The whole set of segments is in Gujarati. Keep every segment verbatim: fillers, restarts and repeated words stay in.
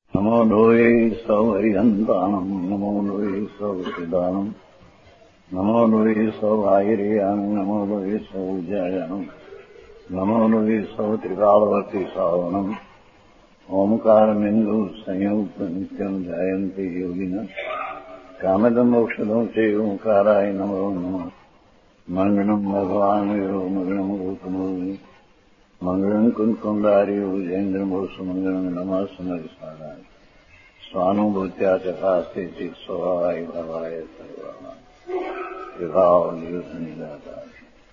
નમો લોહે સૌહરિહંતાણમ નમો લોહે સૌદાનમ નમો લોહે સૌભાગીરિયામ નમો લોહે સૌજયામ નમો લોહે સૌ ત્રિકાળવતી સાવનમ ઓમકારમિંદુ સંયુક્ત નિત્યમ જાયંતિ યોગિના કામદમોક્ષદો છે ઓંકારાય નમો નમઃ મંગળમ ભગવાન વિરો મંગળમ ગૌતમો મંગળમ કુંકુંડાર્યો જૈન્દ્રમોષ મંગળમ નમઃ સમયસારાય સ્વાનુભૂત્યા ચકાસ્તે ચિત સ્વભાવાય ભાવાય સર્વા વિભાવ નિયુદ્ધ નિગાતા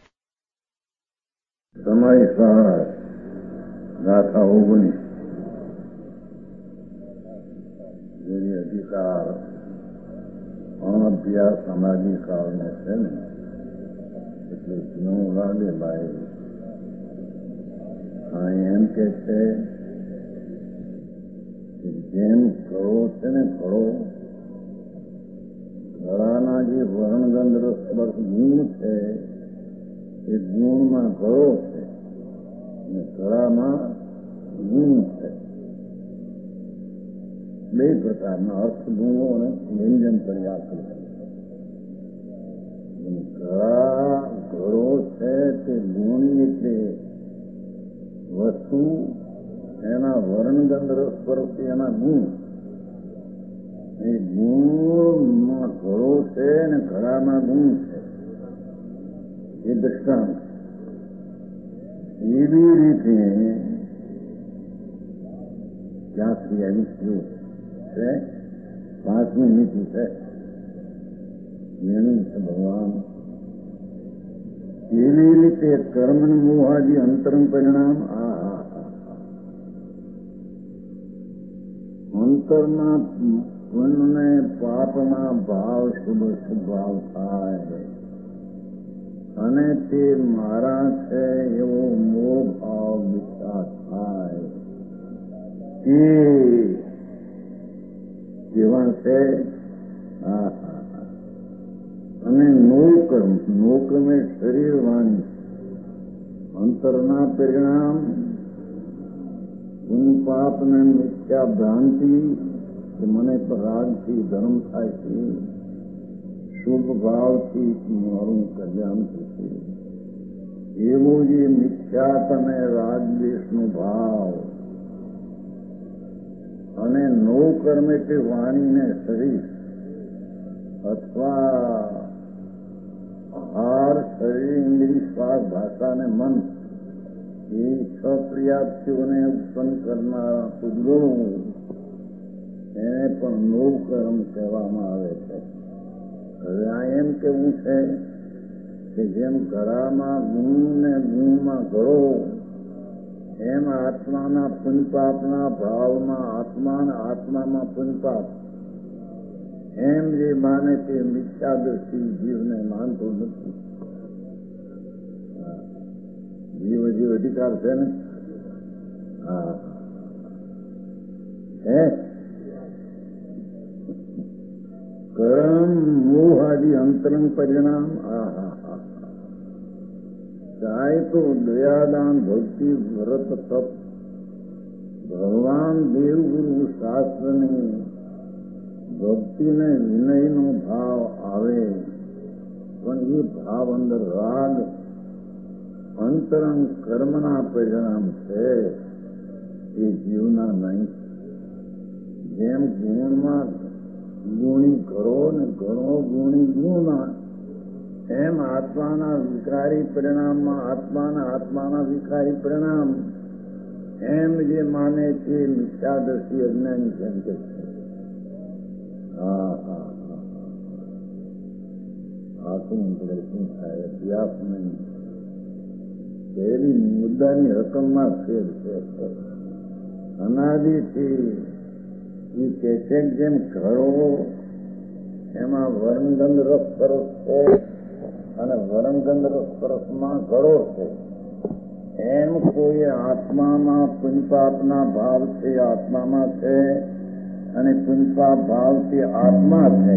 સમયસાર ગાથા ઓગણીસ જેની અધિકાર અભ્યાસ અનાદિકાળનો છે ને એટલે ઘણું લાગે ભાઈ. હા, એમ કે છે કે જેમ ઘડો છે ને ઘડો ઘડાના જે વર્ણગંધ સ્પર્શ ગુણ છે એ ગુણમાં ઘડો છે અને ઘડામાં ગુણ છે. બે પ્રકારના અર્થ ગુણો અને વ્યંજન પર્યાપ્ત છે. ઘડા ઘડો છે તે ગુણી એટલે વસ્તુ એના વર્ણગંધ રસસ્પર્શ એના ગુણ. એ ગુણમાં ઘડો છે ને ઘડામાં ગુણ છે. એ દ્રષ્ટાંત. એવી રીતે ક્યાં સુધી આવી શું છે? પાંચમી નીતિ છે એનું છે ભગવાન. એવી રીતે કર્મ મોહાદી અંતરંગ પરિણામ આ અંતરના પુણ્યને પાપના ભાવ શુભ શુભાવ થાય અને તે મારા છે એવો મોહ ભાવ વિકાસ થાય. તે કેવા છે? હા હા હા. અને નોકર્મ નોકર્મ એ શરીર વાણી અંતરના પરિણામ ગુણ પાપ ને મિથ્યા ભ્રાંતિ કે મને પર રાગથી ધર્મ થાય છે, શુભ ભાવથી મારું કલ્યાણ થશે એવો જે મિથ્યા અને રાગદ્વેષનો ભાવ અને નો કર્મ એટલે વાણીને શરીર અથવા આહાર શરીર ઇન્દ્રિય શ્વાસ ભાષા અને મન એ છ પ્રિયાપ્તિઓને ઉત્પન્ન કરનારા સુગુણો એને પણ નો કર્મ કહેવામાં આવે છે. હવે આ એમ કેવું છે કે જેમ ઘડામાં ગુણ ને ગુણમાં ઘડો એમ આત્માના પુણ્યપાપના ભાવમાં આત્માના આત્મામાં પુણ્યપાપ એમ જે માને તે મિથ્યા દ્રષ્ટિ જીવને માનતો નથી. જીવ જીવ અધિકાર છે ને. હા હે કર્મ મોહ આદિ અંતરંગ પરિણામ. આ હા હા ચાહે તો દયાદાન ભક્તિ વ્રત તપ ભગવાન દેવગુરુ શાસ્ત્રની ભક્તિને વિનયનો ભાવ આવે પણ એ ભાવ અંદર રાગ અંતરંગ કર્મના પરિણામ છે એ જીવના નહીં. જેમ ગુણમાં ગુણી ઘડો ને ઘણો ગુણી ગુણમાં એમ આત્માના વિકારી પરિણામમાં આત્માના આત્માના વિકારી પરિણામ એમ જે માને તે મિથ્યાદર્શી અજ્ઞાની જેમ કે છે. હા હા હા આ શું પડે શું થાય અભ્યાસ નહીં. પહેલી મુદ્દાની રકમમાં ફેર છે. અનાદિથી એ કે છે જેમ ઘડો એમાં વર્ણગંધ રસ સરસ છે અને વર્ણગંધ રસ સરસમાં ઘડો છે એમ કોઈ આત્મામાં પુણ્યપાપના ભાવ છે આત્મામાં છે અને પુણ્યપાપ ભાવથી આત્મા છે.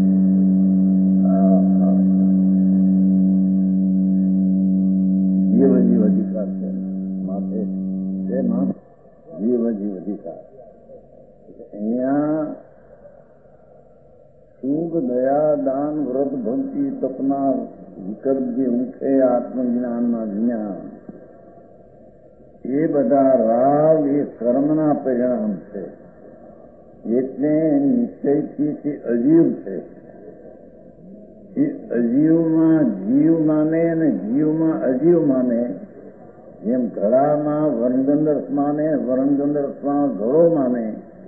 જીવ જીવ અધિકાર છે માથે છે માં જીવ જીવ અધિકાર અહીંયા સુખ દયા દાન વ્રત ભક્તિ તપના વિકલ્પ જે ઉઠે આત્મજ્ઞાનના જ્ઞાન એ બધા રાગ એ કર્મના પરિણામ છે. એટલે નિશ્ચયથી તે અજીવ છે. એ અજીવમાં જીવ માને અને જીવમાં અજીવ માને. જેમ ઘડામાં વરણગંધર્સ માને, વરણગંધર્સમાં ઘડો માને,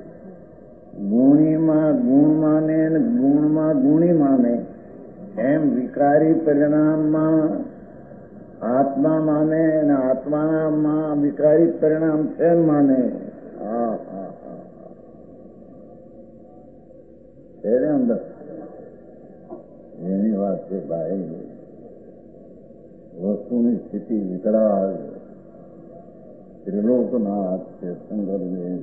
ગુણીમાં ગુણ માને અને ગુણમાં ગુણી માને, એમ વિકારી પરિણામમાં આત્મા માને અને આત્મામાં વિકારી પરિણામ છે માને. હા હા હા છે ને અંદર એની વાત છે ભાઈ. વસ્તુની સ્થિતિ વિકરાળ ત્રિલોકનાથ છે શંકરદેવ.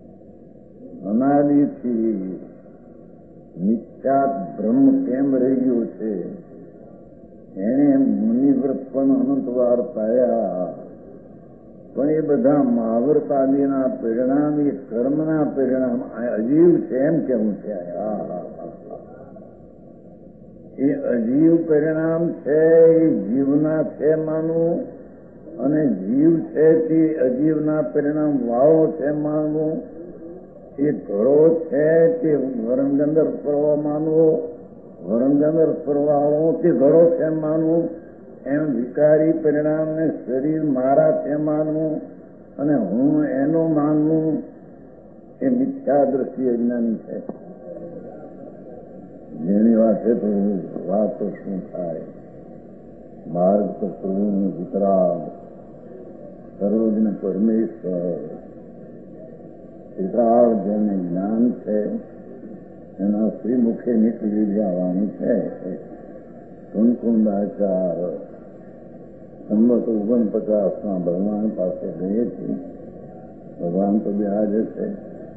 અનાદિથી મિથ્યા બ્રહ્મ કેમ રહી ગયો છે એને મુનિવ્રત પણ અનંતવાર પાયા. પણ એ બધા મહાવરતાદિના પરિણામ એ કર્મના પરિણામ અજીવ છે એમ કેવું છે. એ અજીવ પરિણામ છે એ જીવના છે માનવું, અને જીવ છે તે અજીવના પરિણામ વાળો છે માનવું. એ ઘડો છે તે વરણગંધર ફરવા માનવો, વરણગંધર ફરવાળો તે ઘડો છે માનવું. એમ વિકારી પરિણામને શરીર મારા છે માનવું અને હું એનો માનવું એ મિથ્યા દ્રષ્ટિ અજ્ઞાની છે. જેની વાતે તો વાત તો શું થાય. માર્ગ તો પ્રભુનું વિતરાગ સર્વજ્ઞ પરમેશ્વર વિતરાગ જેને જ્ઞાન છે એના શ્રીમુખે નીકળી જવાનું છે. કુંકુંદાચાર સંમત ઓગણપચાસમાં ભગવાન પાસે ગઈ હતી. ભગવાન તો બિરાજે છે.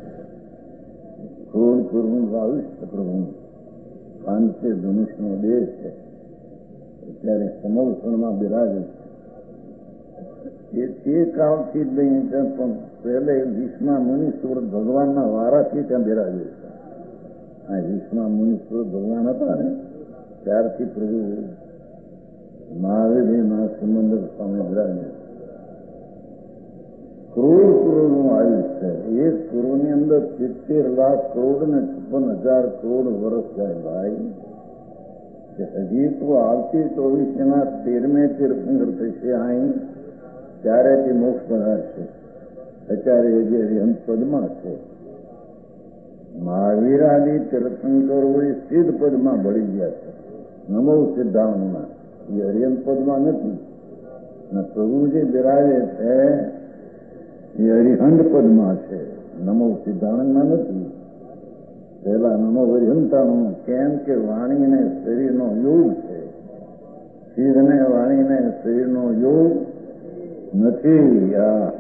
ક્રોધ પૂર્વ આયુષ્ય પ્રભુ પાંચે ધનુષનો દેહ છે. અત્યારે સમોસણમાં બિરાજે છે. એ તે કાળથી જ નહીં પણ પહેલે વિશ્વમાં મુનિશ્વર ભગવાનના વારાથી ત્યાં બિરાજે છે. આ વિશ્વમાં મુનિશ્વર ભગવાન હતા ને ત્યારથી પ્રભુ મહાવીરના સંબંધ સ્વામી બિરાજે. કરોડ કરોડનું આયુષ્ય છે. એક કરોડની અંદર સિત્તેર લાખ કરોડ ને છપ્પન હજાર કરોડ વર્ષ જાય ભાઈ. હજી તો આવતી ચોવીસના તેરમે તીર્થંકર થશે અહીં ત્યારે તે મોક્ષ પધારશે. અત્યારે હજી હરિહંત પદમાં છે. મહાવીરાદી તીર્થંકરો એ સિદ્ધ પદમાં ભળી ગયા છે. નમો સિદ્ધાંતમાં એ હરિહંત પદમાં નથી. અને પ્રભુ જે બિરાજે છે એ હરિહંત પદમાં છે, નમો સિદ્ધાંતમાં નથી. પહેલા નમો હરિહંતાનું કેમ કે વાણીને શરીરનો યોગ છે. શિરને વાણીને શરીરનો યોગ નથી.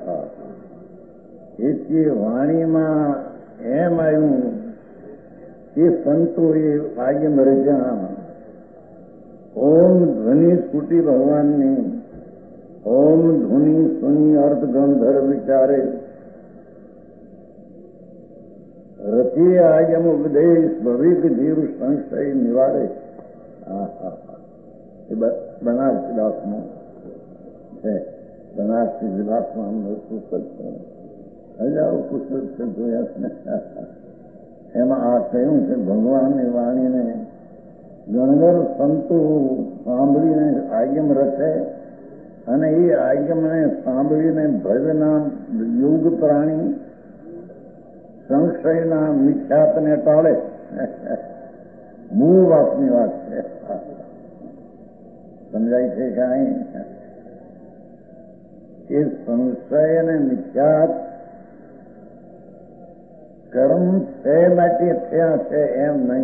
એટલે વાણીમાં એમ આવ્યું એ સંતો એ ભાગ્ય મરજા ઓમ ધ્વનિ સ્ફુટી ભગવાનની ઓમ ધ્વનિ સુની અર્થ ગંધર વિચારે રચી આજમ ઉપદેશ ભવિક જીવ સંશય નિવારે. એ બનારસી દાસનું છે. બનારસી દાસમાં પુસ્તક છે. હજારો પુસ્તક છે જોયા. એમાં આ કહ્યું છે ભગવાનની વાણીને ગણગર સંતો સાંભળીને આજ્ઞમ રચે અને એ આજ્ઞમને સાંભળીને ભવ્યના યોગ પ્રાણી સંશયના મિથ્યાતને ટાળે. મૂળ વાતની વાત છે. સમજાય છે કે અહીં એ સંશય અને મિથ્યાત કર્મ છે માટે થયા છે એમ નહીં.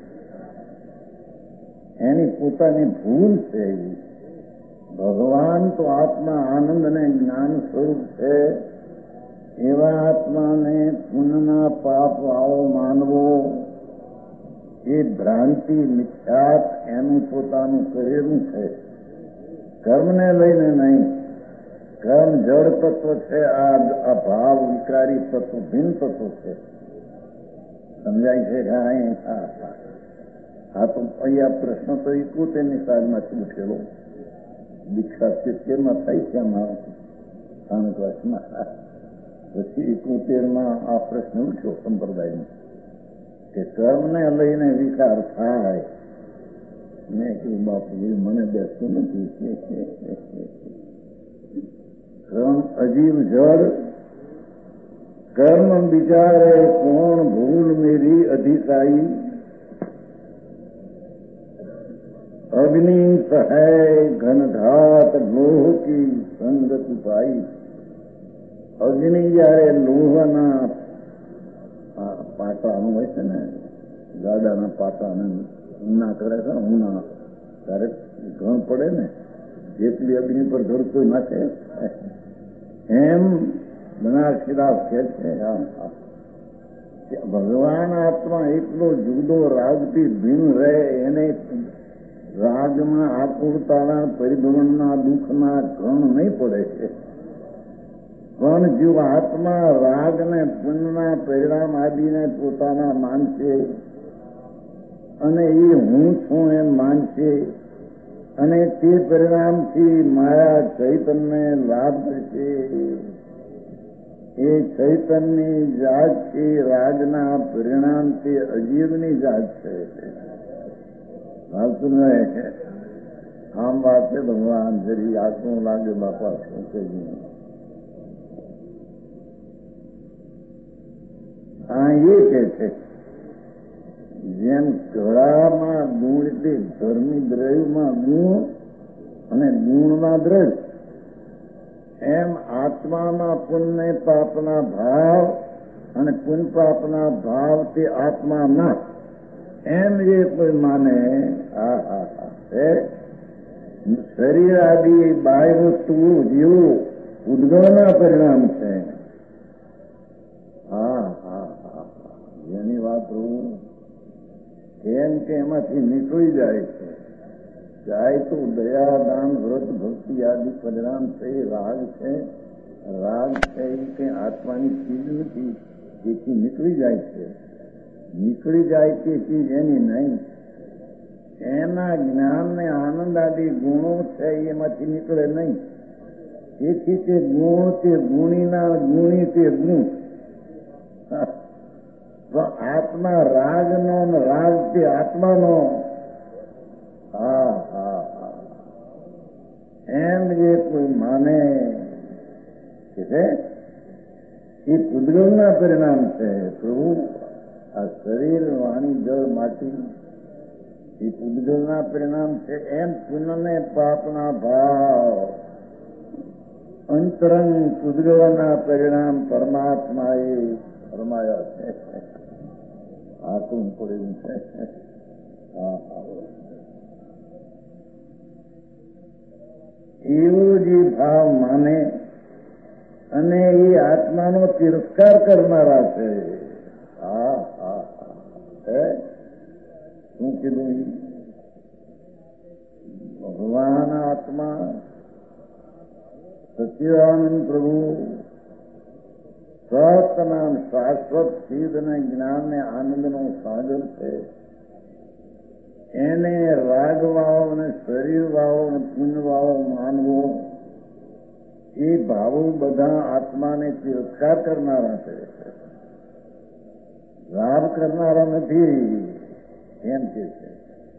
એની પોતાની ભૂલ છે. ભગવાન તો આત્મા આનંદ અને જ્ઞાન સ્વરૂપ છે. એવા આત્માને પુનઃના પાપ વાળો માનવો એ ભ્રાંતિ મિથ્યાત એનું પોતાનું કરેલું છે. કર્મને લઈને નહીં. કર્મ જળ તત્વ છે. આ ભાવ વિકારી તત્વ ભિન્ન તત્વ છે. સમજાય છે? હા હા હા તો અહીંયા પ્રશ્ન તો ઇકોતેરની સાલમાંથી ઉઠેલો, દીક્ષા સિત્તેરમાં થાય છે આમાં સ્થાનકવાસમાં. પછી ઇકોતેરમાં આ પ્રશ્ન ઉઠ્યો સંપ્રદાયનો કે કર્મને લઈને વિકાર થાય. મેં કીધું બાપુ મને બેસતું નથી. કર્મ અજીવ જળ કર્મ વિચારે કોણ ભૂલ મેરી અધિકારી. અગ્નિ સહાય ઘનઘાત લોહ કી સંગતિ પાઈ. અગ્નિ જયારે લોહના પાટાનું હોય છે ને, ગાડાના પાટાને ઊના કરે છે ને, ઊના ત્યારે ઘણ પડે ને, જેટલી અગ્નિ પર ઘર કોઈ નાખે એમ બનારસીદાસ કહે છે ભગવાન આત્મા એટલો જુદો રાગથી ભીન રહે, એને રાગમાં આકુરતાના પરિભ્રમણના દુઃખના ઘણ નહીં પડે છે. પણ જો આત્મા રાગને પુણ્યના પરિણામ આદિને પોતાના માનશે અને એ હું છું એમ માનશે અને તે પરિણામથી માયા ચૈતન્ય લાભ થશે. એ ચૈતન્યની જાત છે, રાગના પરિણામથી અજીવની જાત છે. આમ વાત છે ભગવાન જરી આત્મા લાગે બાપા શું કહી. હા એ કે છે જેમ કળામાં ગુણ એટલે ધર્મી દ્રવ્યમાં ગુણ અને ગુણમાં દ્રવ્ય, એમ આત્મામાં પુણ્ય પાપના ભાવ અને પુણ્ય પાપના ભાવ તે આત્મામાં એમ જે કોઈ માને આ હા હા શરીર આદિ બાહ્ય વસ્તુઓ જેવું ઉદ્ગમના પરિણામ છે. હા હા હા જેની વાત હું કેમ કે એમાંથી નીકળી જાય છે. જાય તો દયા દાન વ્રત ભક્તિ આદિ પરિણામ છે. રાગ છે, રાગ છે એ કંઈ આત્માની ચીજ નથી, જેથી નીકળી જાય છે. નીકળી જાય તે ચીજ એની નહીં, એના જ્ઞાન ને આનંદ આદિ ગુણો છે એમાંથી નીકળે નહીં. તેથી તે ગુણ તે ગુણીના ગુણી તે ગુણ. આત્મા રાગનો રાગ તે આત્માનો. હા હા હા એમ જે કોઈ માને કે એ પૂદગલના પરિણામ છે. પ્રભુ આ શરીર વાણી જળ માટી એ પૂદગલના પરિણામ છે. એમ પુનઃને પાપના ભાવ અંતરંગ પૂદગલના પરિણામ પરમાત્માએ ફરમાયા છે. આકું પડેલું છે. એવો જે ભાવ માને અને એ આત્માનો તિરસ્કાર કરનારા છે. હા હા હા શું કીધું? ભગવાન આત્મા સચ્ચિદાનંદ પ્રભુ સતનામ શાશ્વત સિદ્ધ અને જ્ઞાન ને આનંદનો સાગર છે. એને રાગ વાવો અને શરીર વાવો અને પુણ્ય વાવો માનવો એ ભાવો બધા આત્માને તિરસ્કાર કરનારા છે, લાભ કરનારા નથી એમ કે છે.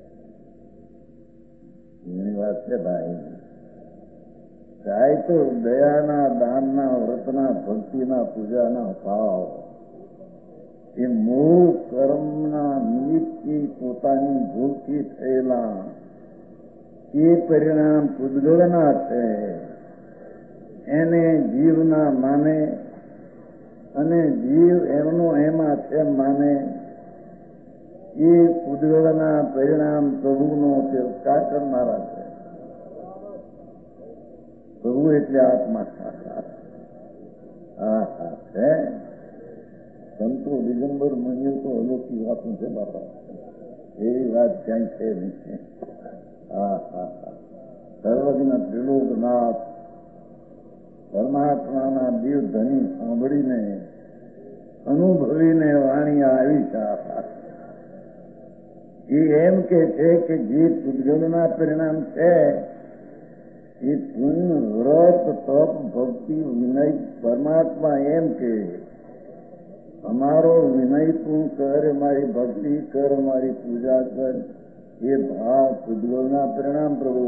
એની વાત છે ભાઈ. જાય તો દયાના દાનના વ્રતના ભક્તિના પૂજાના ભાવ એ મોહ કર્મના નિમિત્તથી પોતાની ભૂલથી થયેલા એ પરિણામ પૂદગલના છે. એને જીવના માને અને જીવ એમનો એમાં છે માને એ પૂદગલના પરિણામ પ્રભુનો તિરસ્કાર કરનારા છે. પ્રભુ એટલે આત્મા. હા હા છે. સંતો દિગંબર મન્યું તો અલૌકિક વાતું છે બાપા, એવી વાત ક્યાંય છે નહીં. હા હા હા સર્વજ્ઞ ત્રિલોકનાથ પરમાત્માના દિવ ધની સાંભળીને અનુભવીને વાણી આવી છે. એ એમ કે છે કે જે પૂતગલના પરિણામ છે એ પુણ્ય, વ્રત, તપ, ભક્તિ, વિનય. પરમાત્મા એમ કે અમારો વિનય તું કર, મારી ભક્તિ કર, મારી પૂજા કર. એ ભાવ પૂતગલના પરિણામ પ્રભુ.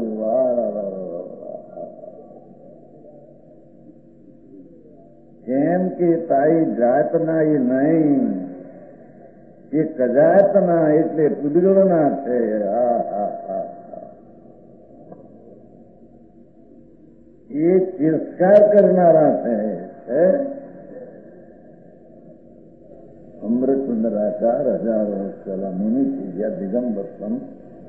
કેમ કે તારી જાતના એ નહીં, એ કજાતના એટલે પૂતગલના છે. હા હા હા એ તિરસ્કાર કરનારા છે. અમૃતચંદ્રાચાર હજાર વર્ષ પહેલા મુનિ થઈ ગયા. દિગંબર સંત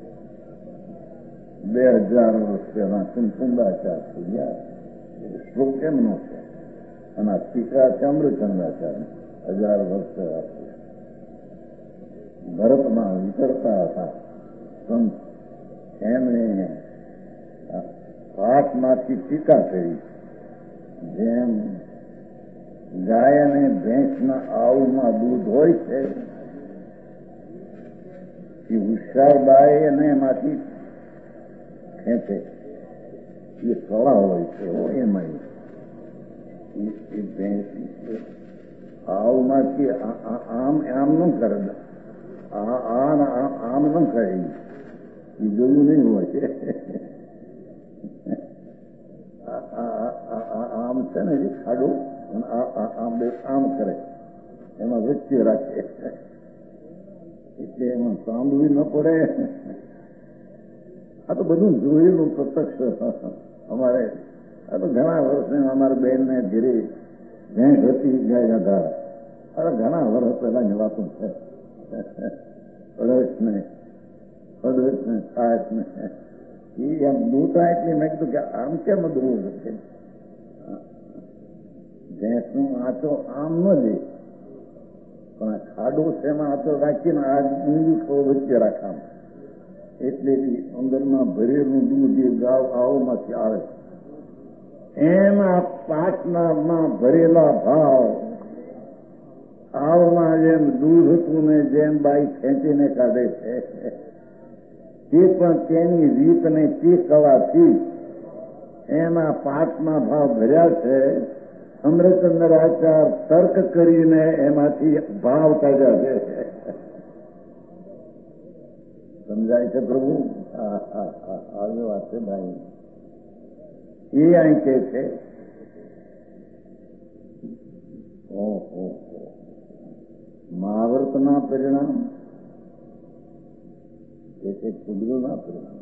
બે હજાર વર્ષ પહેલા કુમકુંદાચાર થઈ ગયા. શ્લોક એમનો છે. અને આ ટીકા છે અમૃતચંદ્રાચાર હજાર વર્ષ પહેલા. ભરતમાં વિચરતા હતા સંત. એમણે પાઠમાંથી ટીકા કરી. જેમ ગાય અને ભેંસના આવમાં દૂધ હોય છે એ હોશિયાર બાય અને એમાંથી ખેંચે. એ કળા હોય છે એમાં એ ભેંસ આવમાંથી આમ આમ ન કરે, આમ ન કરે. એ જોયું નહીં હોય છે. આમ છે ને એ ખાડું આમ આમ કરે, એમાં વચ્ચે રાખે એટલે એમાં સાંભળવી ન પડે. આ તો બધું જોયેલું પ્રત્યક્ષ. અમારે આ તો ઘણા વર્ષ અમારા બેનને ઘેરે ભેંસ હતી, ગાય હતા. અરે ઘણા વર્ષ પહેલા ની વાતો છે. અડસ ને અડસ ને સાસ ને એ એમ દૂતા એટલે મેં કીધું કે આમ કેમ દૂર છે. ભેંસનો આંચો આમ ન લે, પણ આ ખાડો છે એમાં આંચો રાખીને આ ઊંધું થોડું વચ્ચે રાખા એટલે અંદરમાં ભરેલું દૂધ એ ગાવ આવમાંથી આવે. એમાં પાટનામાં ભરેલા ભાવ આવમાં જેમ દૂધ હતું ને જેમ બાઈ ખેંચીને કાઢે છે તે પણ તેની રીતને તે કળાથી એમાં પાટના ભાવ ભર્યા છે. અમૃતચંદ્રાચાર તર્ક કરીને એમાંથી ભાવ કાઢ્યા છે. સમજાય છે પ્રભુ? આવી વાત છે ભાઈ. એ અહીં કે છે ઓહો મહાવર્તના પરિણામ એ છે કુદરતના પરિણામ.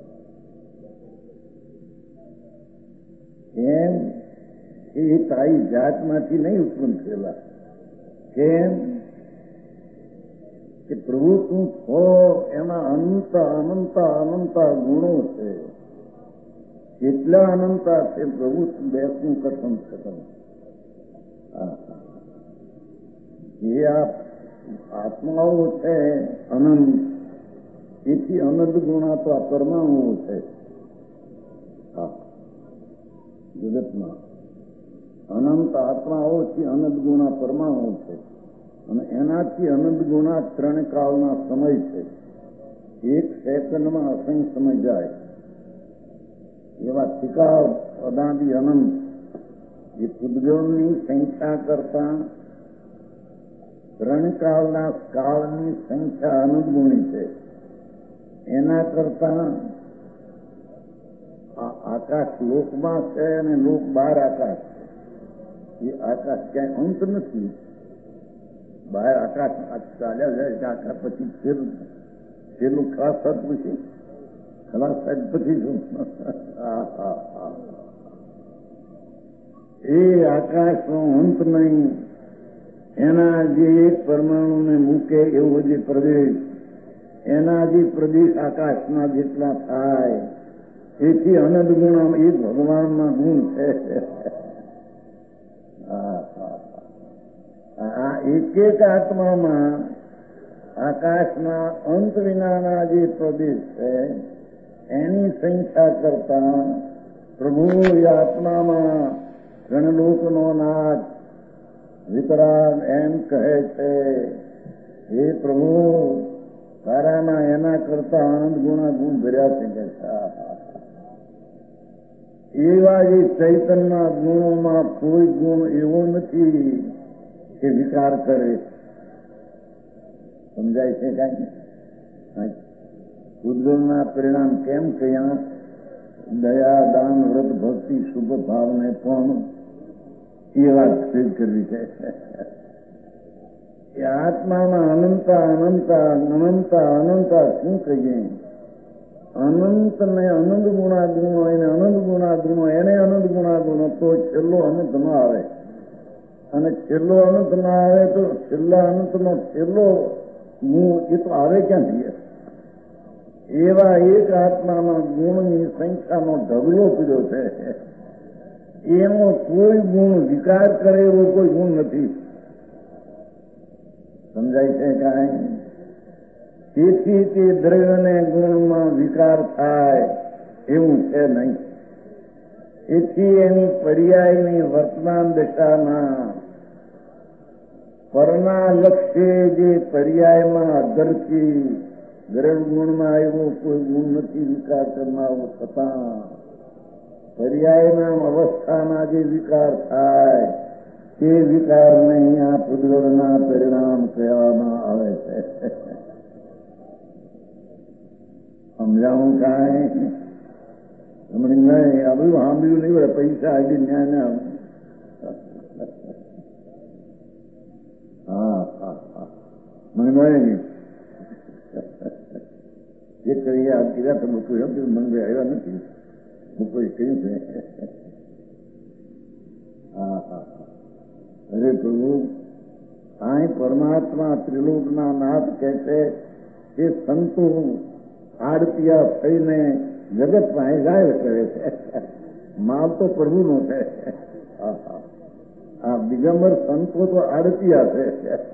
કેમ એ તારી જાતમાંથી નહીં ઉત્પન્ન થયેલા. કેમ કે પ્રભુ તું છો એમાં અનંત અનંત અનંત ગુણો છે. કેટલા અનંતા છે પ્રભુ બેસનું કથન કથન. જે આ આત્માઓ છે અનંત, એથી અનંત ગુણા તો આ પરમાણુઓ છે. હા જગતમાં અનંત આત્માઓથી અનંત ગુણા પરમાણુ છે અને એનાથી અનંત ગુણા ત્રણ કાળના સમય છે. એક સેકન્ડમાં અસંખ્ય સમય જાય એવા ટીકા અદાદી અનંત. એ પૂતગલની સંખ્યા કરતા ત્રણ કાળના કાળની સંખ્યા અનંત ગુણી છે. એના કરતા આકાશ લોકમાં છે અને લોક બહાર આકાશ છે. એ આકાશ ક્યાંય અંત નથી. બહાર આકાશ ચાલ્યા જાય છે. આકાશ પછી ફેર ફેરનું ખાસ થતું પૂછે ખલાસ સાહેબ પછી શું? એ આકાશનો અંત નહીં. એના જે એક પરમાણુને મૂકે એવો જે પ્રદેશ, એના જે પ્રદેશ આકાશના જેટલા થાય એથી અનંત ગુણ એ ભગવાનના ગુણ છે. આ એક એક આત્મામાં આકાશના અંત વિનાના જે પ્રદેશ છે એની સંખ્યા કરતા પ્રભુ એ આત્મામાં ગણલોકનો નાથ વિતરાગ એમ કહે છે, હે પ્રભુ તારાના એના કરતા આનંદ ગુણા ગુણ ભર્યા છે કે એવા એ ચૈતન્ય ગુણોમાં કોઈ ગુણ એવો નથી કે વિકાર કરે. સમજાય છે કાંઈ? ઉદ્ગલના પરિણામ કેમ કહ્યા? દયા, દાન, વ્રત, ભક્તિ, શુભ ભાવને પણ એ વાત સિદ્ધ કરવી છે. એ આત્મામાં અનંતા અનંતા અનંતા અનંતા શું કહીએ? અનંત ને અનંત ગુણા ગુણો એને અનંત ગુણા ગુણો એને અનંત ગુણા ગુણો તો છેલ્લો અનંત ન આવે. અને છેલ્લો અનંત ના આવે તો છેલ્લા અનંતનો છેલ્લો ગુણ એ તો આવે ક્યાંથી? એવા એક આત્માના ગુણની સંખ્યાનો ઢગલો પીડ્યો છે. એનો કોઈ ગુણ વિકાર કરે એવો કોઈ ગુણ નથી. સમજાય છે કાંઈ? તેથી તે દ્રવ્યને ગુણમાં વિકાર થાય એવું છે નહીં. એથી એની પર્યાયની વર્તમાન દશામાં પરના લક્ષ્ય જે પર્યાયમાં અધરથી દ્રવ્ય ગુણમાં આવ્યો કોઈ ગુણ નથી વિકાર કરનારો, છતાં પર્યાયના અવસ્થાના જે વિકાર થાય તે વિકારને અહીંયા પુદ્ગળના પરિણામ કહેવામાં આવે છે. સમજાવું કાંઈ? હમણાં નહીં આ બધું સાંભળ્યું નહીં પડે. પૈસા આવી ન્યા હા હા હા મને નહીં એ કરીએ આ કીધા તો મૂકું એમ કે મને આવ્યા નથી. હું કોઈ કહ્યું છે હા હા હા અરે પ્રભુ અહીં પરમાત્મા ત્રિલોકના નાથ કહે છે કે સંતો આડપિયા થઈને જગત પાસે ગાય કરે છે. માલ તો પ્રભુનો છે. આ દિગંબર સંતો તો આડપિયા છે.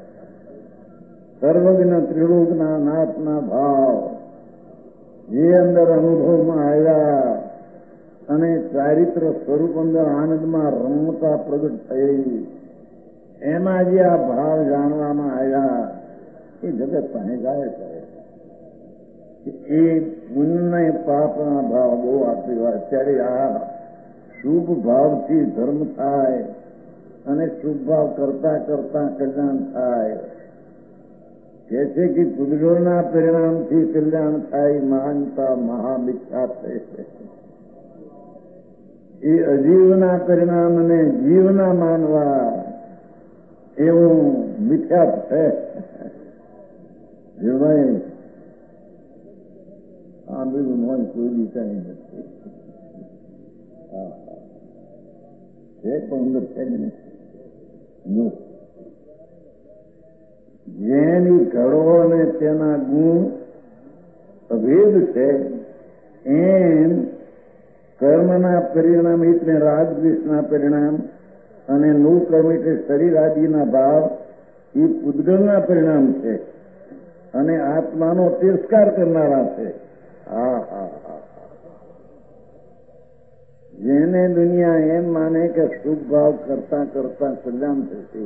સર્વજ્ઞ ત્રિલોકના નાથના ભાવ જે અંદર અનુભવમાં આવ્યા અને ચારિત્ર સ્વરૂપ અંદર આનંદમાં રમતા પ્રગટ થઈ એમાં જે આ ભાવ જાણવામાં આવ્યા એ જગત પાસે ગાય કરે. એ પુણ્ય પાપના ભાવ બહુ આપી વાત. ત્યારે આ શુભ ભાવથી ધર્મ થાય અને શુભ ભાવ કરતા કરતા કલ્યાણ થાય. કહે છે કે પુદ્ગળના પરિણામથી કલ્યાણ થાય મહાનતા મહામિથ્યા થઈ છે. એ અજીવના પરિણામને જીવના માનવા એવું મિથ્યા છે. ભાઈ આ બધું હોય કોઈ બી કઈ નથી. હા હા છે પણ અંદર છે જ નહીં. જેની ઘડો અને તેના ગુણ અભેદ છે એમ કર્મના પરિણામ એટલે રાગદ્વેષના પરિણામ અને નું કર્મ એટલે શરીર આદિના ભાવ એ પુદ્ગળના પરિણામ છે અને આત્માનો તિરસ્કાર કરનારા છે. હા હા હા જેને દુનિયા એમ માને કે શુભ ભાવ કરતા કરતા કલ્યાણ થશે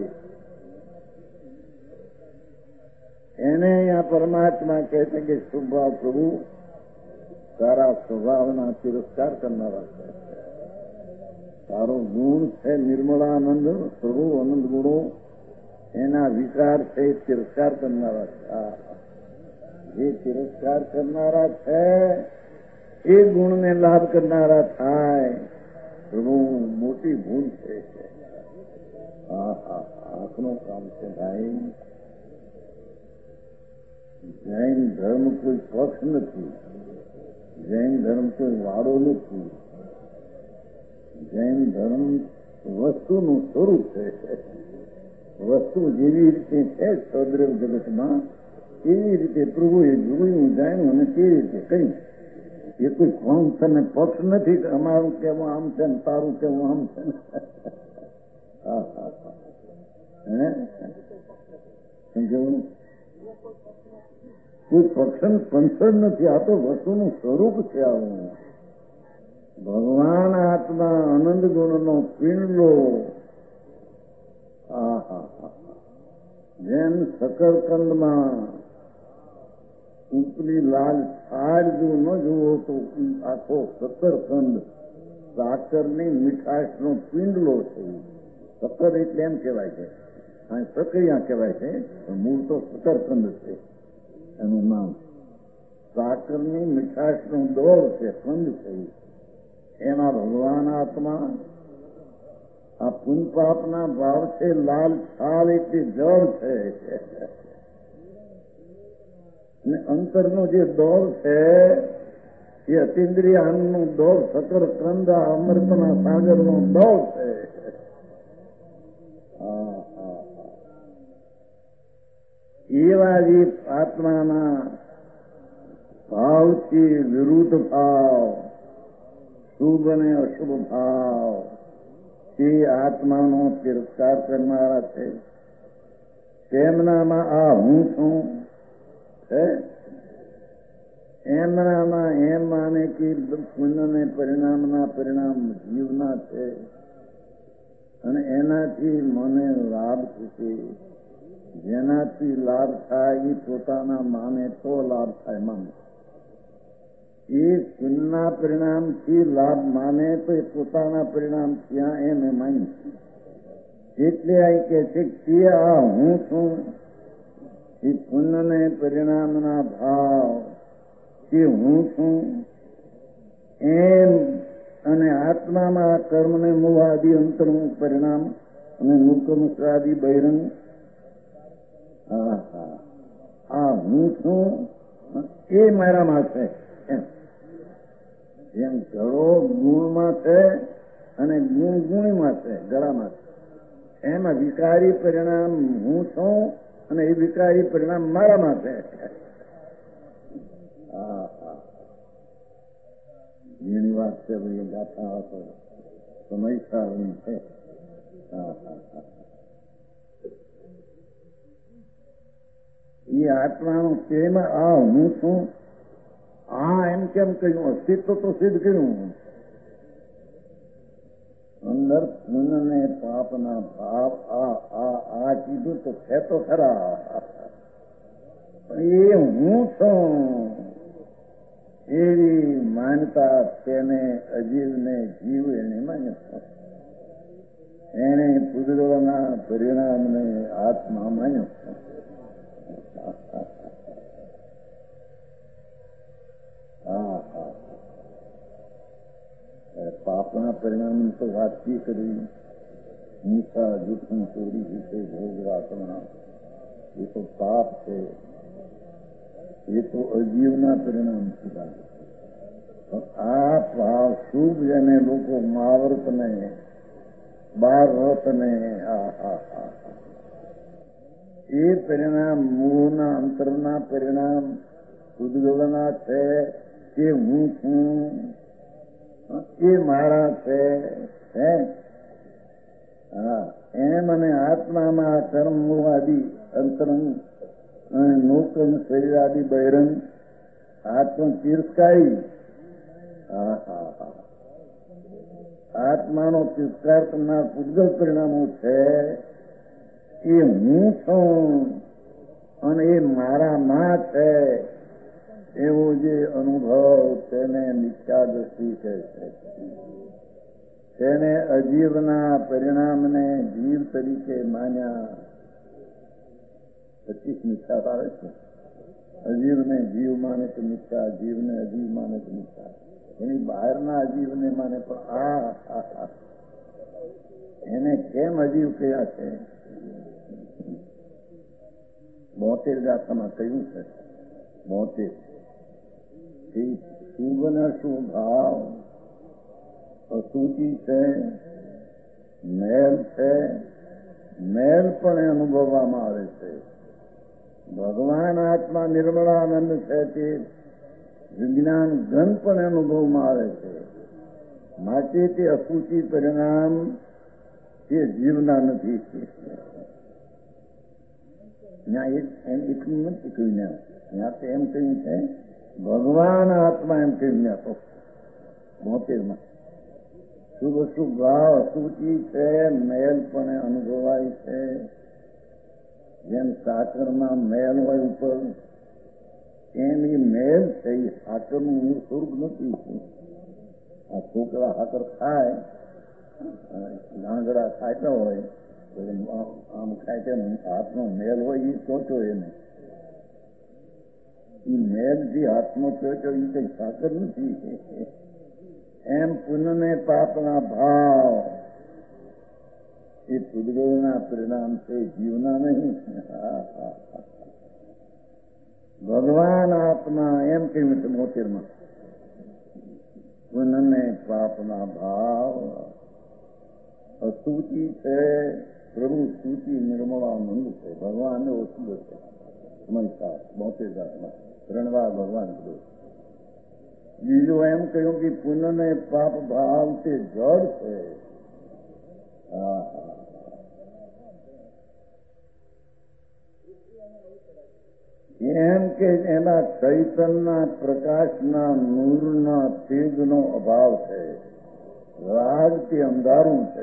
એને અહીંયા પરમાત્મા કહે છે કે શુભ ભાવ પ્રભુ તારા સ્વભાવના તિરસ્કાર કરનારા છે. તારો ગુણ છે નિર્મળાનંદ પ્રભુ આનંદ ગુણો એના વિકાર છે તિરસ્કાર કરનારા છે. જે તિરસ્કાર કરનારા છે એ ગુણને લાભ કરનારા થાય પ્રભુ મોટી ભૂલ છે. હા હા આંખનું કામ છે ભાઈ. જૈન ધર્મ કોઈ પક્ષ નથી. જૈન ધર્મ કોઈ વાળો નથી. જૈન ધર્મ વસ્તુનું સ્વરૂપ છે. વસ્તુ જેવી રીતે છે સદ્રવ જગતમાં એવી રીતે પ્રભુએ જોયું જાણ્યું અને તે રીતે કહ્યું. એ કોઈ કોમ છે ને પક્ષ નથી કે અમારું કેવું આમ છે ને તારું કેવું આમ છે ને. હા હા હા સમજાવું કોઈ પક્ષન પંચન નથી. આ તો વસ્તુનું સ્વરૂપ છે. આવું ભગવાન આત્મા આનંદ ગુણનો પિંડલો હા હા હા જેમ શકરકંદમાં ઉપલી લાલ છાડ જો ન જુઓ તો આખો શકરકંદ સાકરની મીઠાશનો પિંડલો છે. સકર એટલે એમ કહેવાય છે, આ સકરિયા કહેવાય છે, પણ મૂળ તો શકરકંદ છે એનું નામ. સાકરની મીઠાશનું દોર છે, કંદ છે. એમાં ભગવાન આત્મા આ પુણ્યપાપના ભાવ છે. લાલ છાલ એટલે જળ છે અને અંતરનો જે દોર છે એ અતિન્દ્રિય અન્નનું દોર શકરકંદ અમૃતના સાગરનો દોર છે. એવા જે આત્માના ભાવથી વિરુદ્ધ ભાવ, શુભ અને અશુભ ભાવ, તે આત્માનો તિરસ્કાર કરનારા છે. તેમનામાં આ હું છું છે, એમનામાં એમ માને કે પુણ્યને પરિણામના પરિણામ જીવના છે અને એનાથી મને લાભ થશે. જેનાથી લાભ થાય એ પોતાના માને તો લાભ થાય માને. એ પુણ્યના પરિણામથી લાભ માને તો એ પોતાના પરિણામ ત્યાં એમ માને. એટલે આ કે છે કે આ હું છું એ પુણ્યને પરિણામના ભાવ કે હું છું એમ અને આત્મામાં કર્મને મોહાદી અંતરનું પરિણામ અને મુકમશ્રાદી બહિરંગ. હા હા આ હું છું એ મારામાં છે. જેમ ગળો ગુણમાં છે અને ગુણ ગુણીમાં છે, ગળામાં છે, એમાં વિકારી પરિણામ હું છું અને એ વિકારી પરિણામ મારામાં છે. હા હા જેની વાત છે ભાઈ ગાથા હતો સમય સારની છે. હા હા હા એ આત્માનું તેમાં આ હું છું. આ એમ કેમ કહ્યું? અસ્તિત્વ તો સિદ્ધ કર્યું. અંદર પુણ્ય ને પાપના ભાવ આ આ આ કીધું તો છે તો ખરા. એ હું છું એવી માનતા તેને અજીવને જીવ એને માન્યો. એને પુદરોના પરિણામને આત્મા માન્યો. હા હા પાપના પરિણામની તો વાત કરી. હિંસા, જૂઠું, ચોરી, વિશે ભોગ વાસના એ તો પાપ છે. એ તો અજીવના પરિણામ થયા. આ ભાવ શુભ જેને લોકો માવર્તને બાર રતને એ પરિણામ મૂળના અંતરના પરિણામ ઉદ્ગવના છે કે હું છું એ મારા છે. હા એમ અને આત્મામાં કર્મ આદિ અંતરંગ અને નૂતન શરીર આદિ બહિરંગ આત્મ તિરસ્કારી. હા હા હા આત્માનો તિરસ્કાર કરનાર પૂજ્ય પરિણામો છે એ હું છું અને એ મારામાં છે એવો જે અનુભવ તેને મિથ્યા દ્રષ્ટિ કહે છે. તેને અજીવના પરિણામને જીવ તરીકે માન્યા. પચીસ મિથ્યા આવે છે. અજીવને જીવ માને તો મિથ્યા, જીવને અજીવ માને તો મિથ્યા. એની બહારના અજીવને માને પણ આ એને કેમ અજીવ કયા છે? બોતેર ગાથામાં કહ્યું છે. બોતેર શુભ ને શુભ ભાવ, અશુચિ છે, મેલ છે. મેલ પણ અનુભવવામાં આવે છે. ભગવાન આત્મા નિર્મળાનંદ છે તે વિજ્ઞાન ઘન પણ અનુભવમાં આવે છે. માટે તે અશુચિ પરિણામ તે જીવના નથી. ત્યાં એટલું નથી કહ્યું. ત્યાં તો એમ કહ્યું છે ભગવાન આત્મા એમ કહ્યું ત્યાં તો બોતેરમાં શુભ શુભ ભાવ અશુચિ છે, મેલ પણ અનુભવાય છે. જેમ સાકરમાં મેલ હોય ઉપર એમ એ મેલ છે. એ સાકરનું મૂળ સ્વરૂપ નથી. આ છોકરા સાકર ખાય, ગાંગડા ખાતા હોય આમ ખાય તેમ હાથનો મેલ હોય એ ચોચો એને. એ મેલ જે હાથનો ચોચો એ કઈ સાકર નથી. એમ પુણ્યને પાપના ભાવ એ પૂતગલના પરિણામ છે, જીવના નહીં. ભગવાન આત્મા એમ કહ્યું છે મોતેરમાં, પુણ્યને પાપના ભાવ અશુચિ છે, પ્રભુ શુચિ નિર્મળાનંદ છે. ભગવાન ઓછું છે. મનસા બોતેર જાતમાં ત્રણ વાર ભગવાન કીધું. બીજું એમ કહ્યું કે પુણ્યને પાપ ભાવ તે જળ છે. એમ કે એના ચૈતનના પ્રકાશના નૂરના તેજનો અભાવ છે. રાગ તે અંધારું છે.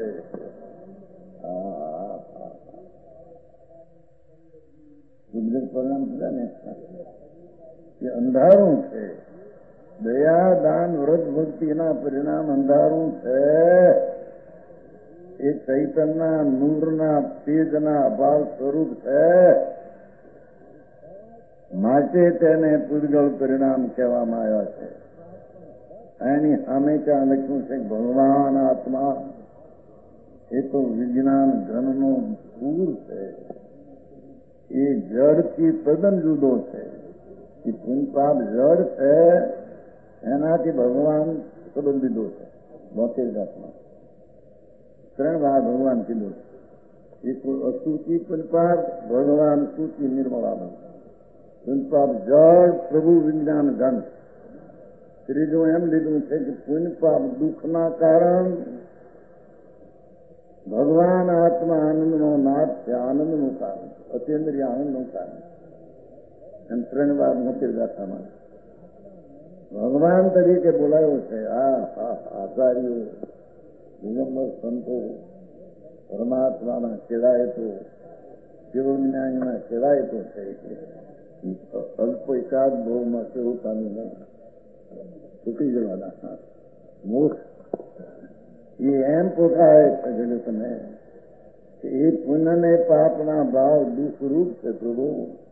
કુદરત પરિણામ છે ને એ અંધારું છે. દયા દાન વ્રત ભક્તિના પરિણામ અંધારું છે. એ ચૈતનના નૂરના તેજના અભાવ સ્વરૂપ છે. માટે તેને પૂતગલ પરિણામ કહેવામાં આવ્યા છે. એની સામે ત્યાં લખ્યું છે ભગવાન આત્મા એ તો વિજ્ઞાન ઘનનો પૂર છે. એ જળથી તદ્દન જુદો છે. એ પુણ્યપાપ જળ છે, એનાથી ભગવાન સંબંધ લીધો છે. બોતેર જાતમાં ત્રણ વાર ભગવાન કીધું. એક અશુચિ પુણ્યપાપ, ભગવાન શુચિ નિર્મળાનંદ. પુણ્યપાપ જળ, પ્રભુ વિજ્ઞાન ઘન. ત્રીજું એમ લીધું છે કે પુણ્યપાપ દુઃખના કારણ, ભગવાન આત્મા આનંદનો નાથ છે. આનંદનું કારણ, અતિન્દ્રિય આનંદનું કારણ. એમ ત્રણ વાર મોટી ગાથામાં ભગવાન તરીકે બોલાયો છે. આ આચાર્યો, દિગંબર સંતો, પરમાત્માના ચેડાયતો, શિવજ્ઞાનીના ચેડાયતો છે. અલ્પ એકાદ ભાવમાં કેવું પામી નહીં, છૂટી જવાના મોક્ષ એ એમ પોતાય છે જગતને કે એ પુણ્યને પાપના ભાવ દુઃખરૂપ છે પ્રભુ.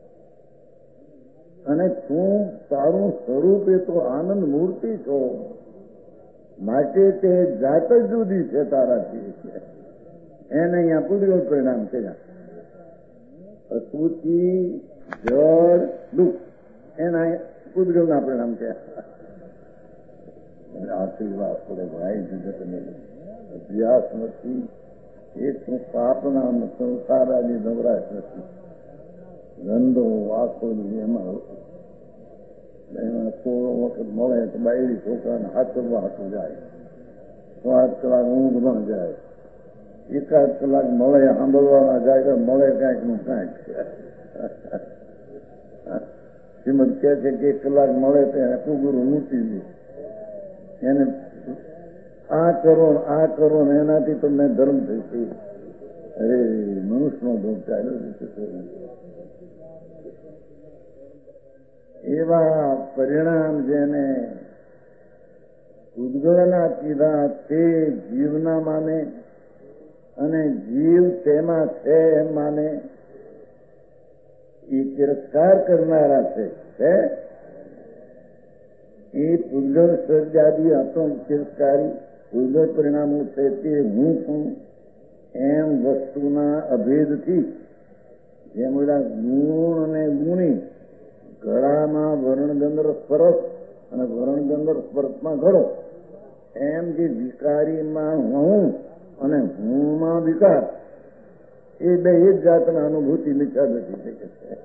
અને તું તારું સ્વરૂપ એ તો આનંદ મૂર્તિ છો, માટે તે જાત જ જુદી છે તારાથી. એને અહીંયા પૂતગલ પરિણામ છે. અશુચિ જળ દુઃખ એના પૂતગલના પરિણામ છે. આશીર્વાદ પડે ભાઈ જગતને અભ્યાસ નથી. એ તું પાપના સંસાર આદિ નવરાશ નથી. ધંધો આખો એમાં એમાં સોળો વખત મળે તો બાયડી છોકરાને હાથમાં હાથું જાય. પાંચ કલાક ઊંઘ ન જાય. એકાદ કલાક મળે સાંભળવાના જાય તો મળે કાંઈક નું કાંઈક. શ્રીમદ કહે છે કે એક કલાક મળે તો એને કુગુરુ મૂકી દે. એને આ કરો આ કરો ને એનાથી તમને ધર્મ થશે. અરે મનુષ્યનો ભોગ ચાલ્યો. એવા પરિણામ જેને પૂતગલના કીધા તે જીવના માને અને જીવ તેમાં છે એમ માને એ તિરસ્કાર કરનારા છે. એ પૂતગલ સર્જાદી હતો તિરસ્કારી. પૂતગલ પરિણામો છે તે હું છું એમ વસ્તુના અભેદથી, જેમ બધા ગુણ અને ગુણી ઘડામાં વર્ણગંધર સ્પર્શ અને વર્ણગંધર સ્પર્શમાં ઘડો, એમ જે વિકારીમાં હું અને હુંમાં વિકાર, એ બે એક જાતના અનુભૂતિ મિથ્યા નથી શકે છે.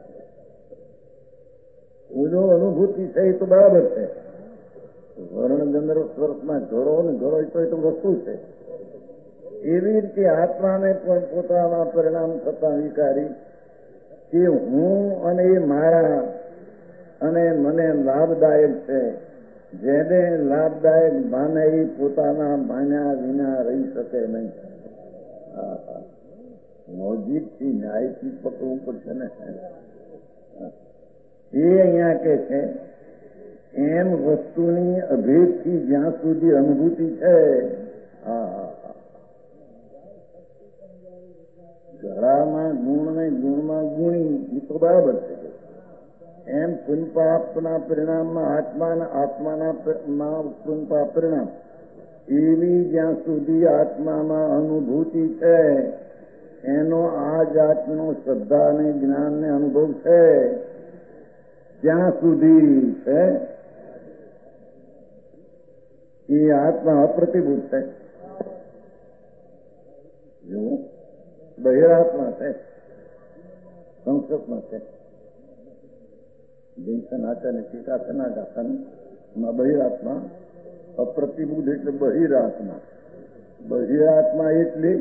જો અનુભૂતિ છે એ તો બરાબર છે. વર્ણગંધર સ્પર્શમાં ઘડો ને ઘડો તો એ તો વસ્તુ છે. એવી રીતે આત્માને પણ પોતાના પરિણામ થતા વિકારી કે હું અને એ મારા અને મને લાભદાયક છે જેને લાભદાયક માને એ પોતાના માન્યા વિના રહી શકે નહીં. લોજિકથી ન્યાયથી પકડવું પડશે ને. એ અહીંયા કે છે એમ વસ્તુની અભેદથી જ્યાં સુધી અનુભૂતિ છે, ઘડામાં ગુણ ને ગુણમાં ગુણી એ તો બરાબર છે. એમ પુનપાપના પરિણામમાં આત્માના આત્માના પુનપાપ પરિણામ એવી જ્યાં સુધી આત્મામાં અનુભૂતિ છે, એનો આ જાતનો શ્રદ્ધા અને જ્ઞાન ને અનુભવ છે, ત્યાં સુધી છે એ આત્મા અપ્રતિભૂત છે. જો બહિરાત્મા છે, સંસ્કૃતમાં છે. જૈસન આચાર્ય ટીકા કના ગાથન એમાં બહિરાત્મા અપ્રતિભૂત એટલે બહિરાત્મા. બહિરાત્મા એટલે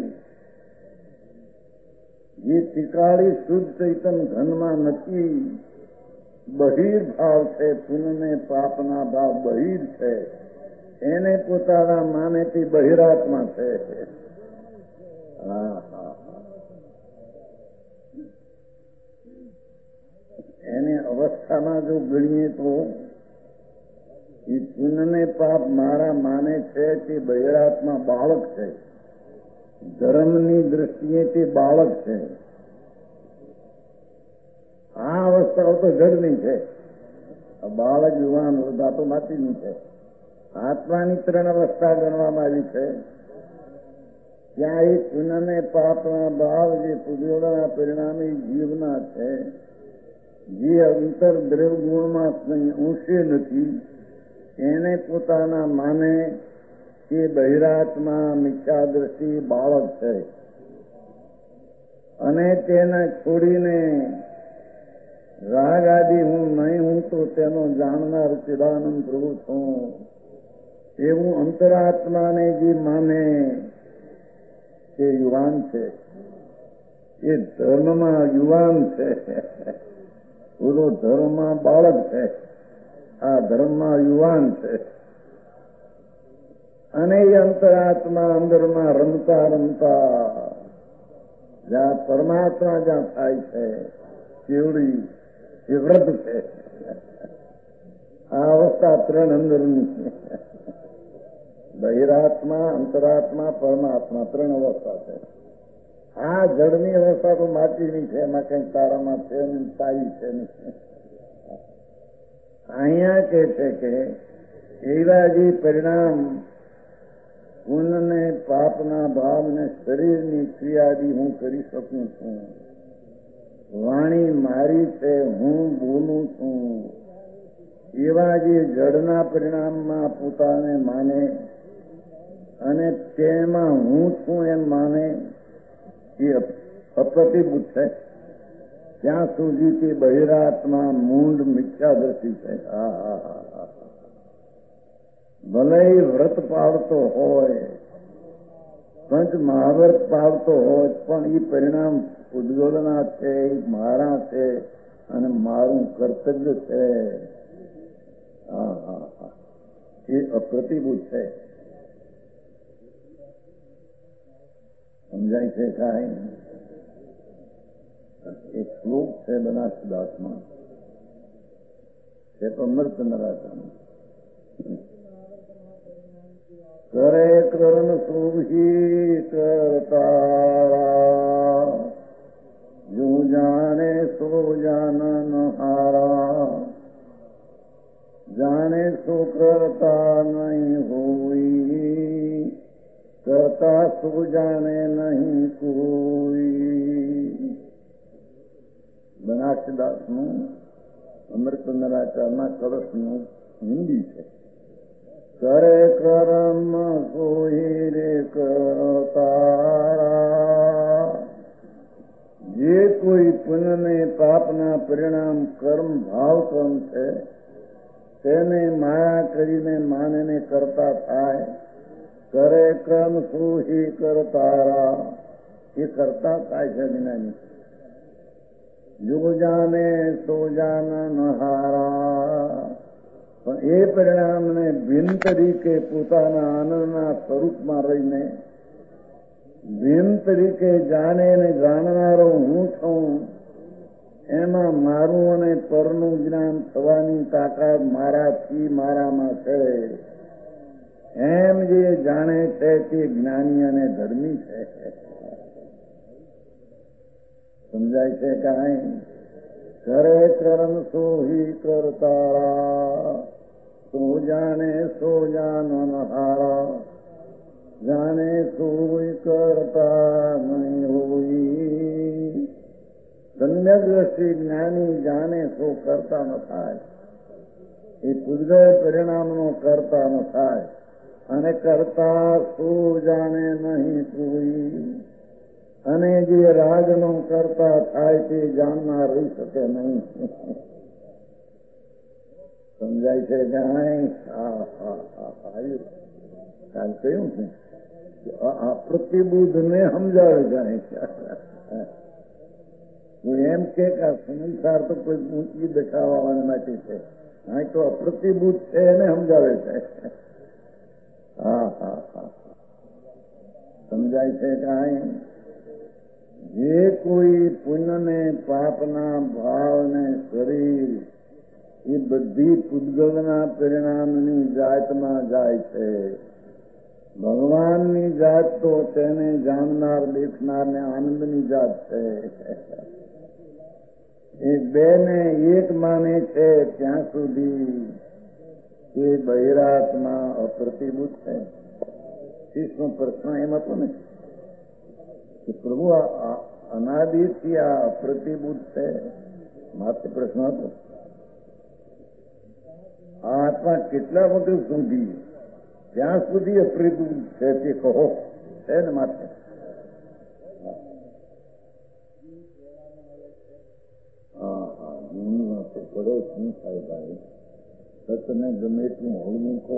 જે ટીકાળી શુદ્ધ ચૈતન ઘનમાં નથી, બહિર્ભાવ છે, પુનઃને પાપના ભાવ બહિર છે, એને પોતાના માનેથી બહિરાત્મા છે. હા હા એને અવસ્થામાં જો ગણીએ તો એ પુનઃને પાપ મારા માને છે તે બહિરાત્મા બાળક છે. ધર્મની દ્રષ્ટિએ તે બાળક છે. આ અવસ્થાઓ તો જડની છે. બાળક, યુવાન, વૃદ્ધા તો માટીની છે. આત્માની ત્રણ અવસ્થા ગણવામાં આવી છે. ત્યાં એ પુનઃને પાપના ભાવ જે પુજોળના પરિણામી જીવના છે, જે અંતર દ્રવ ગુણમાં ઊંચે નથી, એને પોતાના માને કે બહિરાત્મા મિથ્યા દ્રષ્ટિ બાળક છે. અને તેને છોડીને રાગ આદિ હું નહીં, હું તો તેનો જાણનાર ચિદાનંદ પ્રભુ છું, એવું અંતરાત્માને જે માને તે યુવાન છે. એ ધર્મમાં યુવાન છે, પૂરો ધર્મમાં બાળક છે, આ ધર્મમાં યુવાન છે. અને એ અંતરાત્મા અંદરમાં રમતા રમતા જ્યાં પરમાત્મા જ્યાં થાય છે કેવડી એ વૃદ્ધ છે. આ અવસ્થા ત્રણ અંદરની છે. બહિરાત્મા, અંતરાત્મા, પરમાત્મા ત્રણ અવસ્થા છે. આ જળની અવસ્થા તો માટીની છે, એમાં કંઈક તારામાં છે ને તાઈ છે ને. અહીંયા કે છે કે એવા જે પરિણામ પુણ્યને પાપના ભાવને શરીરની ક્રિયાદી હું કરી શકું છું, વાણી મારી છે, હું બોલું છું, એવા જે જળના પરિણામમાં પોતાને માને અને તેમાં હું છું એમ માને એ અપ્રતિભૂત છે. ત્યાં સુધી તે બહિરાત્મા મૂંડ મિથ્યા દ્રષ્ટિ છે. હા હા હા હા ભલે વ્રત પાડતો હોય, પંચ મહાવ્રત પાડતો હોય, પણ એ પરિણામ ઉદ્ગોલના છે, એ મારા છે અને મારું કર્તવ્ય છે. હા હા હા એ અપ્રતિભૂત છે. સમજાય છે કાંઈ? એક શ્લોક છે બનાસદાસમાં, છે તો મૃત નરાધમ. કરે કર્મ સુભી કરતા, જો જાણે સો જાનન હારા, જાણે સો કરતા નહીં હોઈ, કરતા સો જાણે નહીં કોઈ. બનાસદાસનું અમૃત નરાચારના કળશનું હિન્દી છે. કરે કર્મ કોઈ રે કરતા, જે કોઈ પુણ્યને પાપના પરિણામ કર્મ ભાવ કર્મ છે તેને માયા કરીને માનીને કરતા થાય. કરે કર્મ સુહી કરતા, એ કરતા થાય છે વિનાની. જો જાને સો જાનન હારા, પણ એ પરિણામને ભિન્ન તરીકે પોતાના આનંદના સ્વરૂપમાં રહીને ભિન્ન તરીકે જાણે ને જાણનારો હું છું, એમાં મારું અને પરનું જ્ઞાન થવાની તાકાત મારાથી મારામાં છે, એમ જે જાણે છે તે જ્ઞાની અને ધર્મી છે. સમજાય છે કાંઈ? કરે કર્મ સોહી કરતારા, સો જાણે સો જાનનહારા, જાણે સોઈ કરતા નહીં હોઈ. સમ્યક દ્રષ્ટિ જ્ઞાની જાણે સો કરતા ન થાય, એ પૂજ્ય પરિણામનો કરતા ન થાય, અને કરતા સો જાણે નહીં કોઈ, અને જે રાજનો કરતા થાય તે જાણનાર રહી શકે નહીં. સમજાય છે કાંઈ? હા હા હા આવ્યું. કાલ કહ્યું છે પ્રતિબુદ્ધ ને સમજાવે કાંઈ. હું એમ કે સંસાર તો કોઈ ઊંચી દેખાવા માટે છે, હા તો અપ્રતિબુદ્ધ છે એને સમજાવે છે. હા હા હા સમજાય છે કાંઈ? જે કોઈ પુણ્ય ને પાપના ભાવને શરીર એ બધી પૂતગલના પરિણામની જાતમાં જાય છે. ભગવાનની જાત તો તેને જાણનાર દેખનાર ને આનંદની જાત છે. એ બે ને એક માને છે ત્યાં સુધી એ બહિરાત્મા અપ્રતિબુદ્ધ છે. શીશનો પ્રશ્ન એમ હતો ને કે પ્રભુ આ અનાદિથી આ અપ્રતિબુદ્ધ છે, માત્ર પ્રશ્ન હતો. આ આત્મા કેટલા વખત સુધી ત્યાં સુધી અપ્રતિબુદ્ધ છે તે કહો છે ને માત્ર. હા હા જૂની વાતો કરો શું થાય ભાઈ? સતને ગમે એટલું હળવું કહો,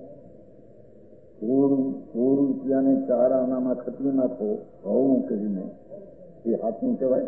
સોળ સોળ રૂપિયાને ચાર આનામાં ખતરી નાખો હળવું કરીને, એ હાથનું કહેવાય?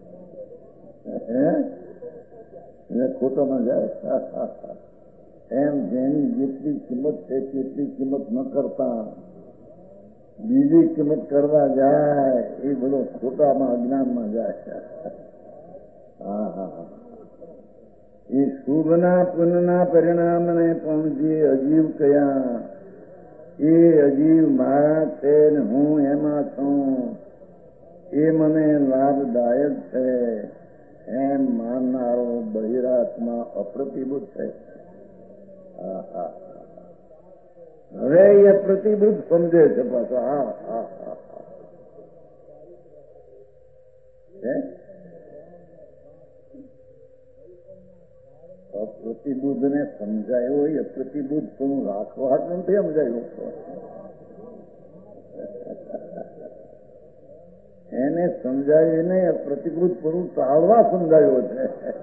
હે ખોટો ન જાય. એમ જેની જેટલી કિંમત છે તેટલી કિંમત ન કરતા બીજી કિંમત કરવા જાય એ બધો ખોટામાં અજ્ઞાનમાં જાય. હા હા હા એ શુભના પુણ્યના પરિણામને પણ જે અજીવ કયા એ અજીવ મારા છે ને હું એમાં છું, એ મને લાભદાયક છે એમ માનનારો બહિરાત્મા અપ્રતિબુદ્ધ છે. હવે એ પ્રતિબુદ્ધ સમજે છે પાછો. હા હા હા અપ્રતિબુદ્ધ ને સમજાયો એ અપ્રતિબુદ્ધ તો રાખવા નથી સમજાયું, એને સમજાવીને અપ્રતિબુદ્ધ પણ ટાળવા સમજાયો છે.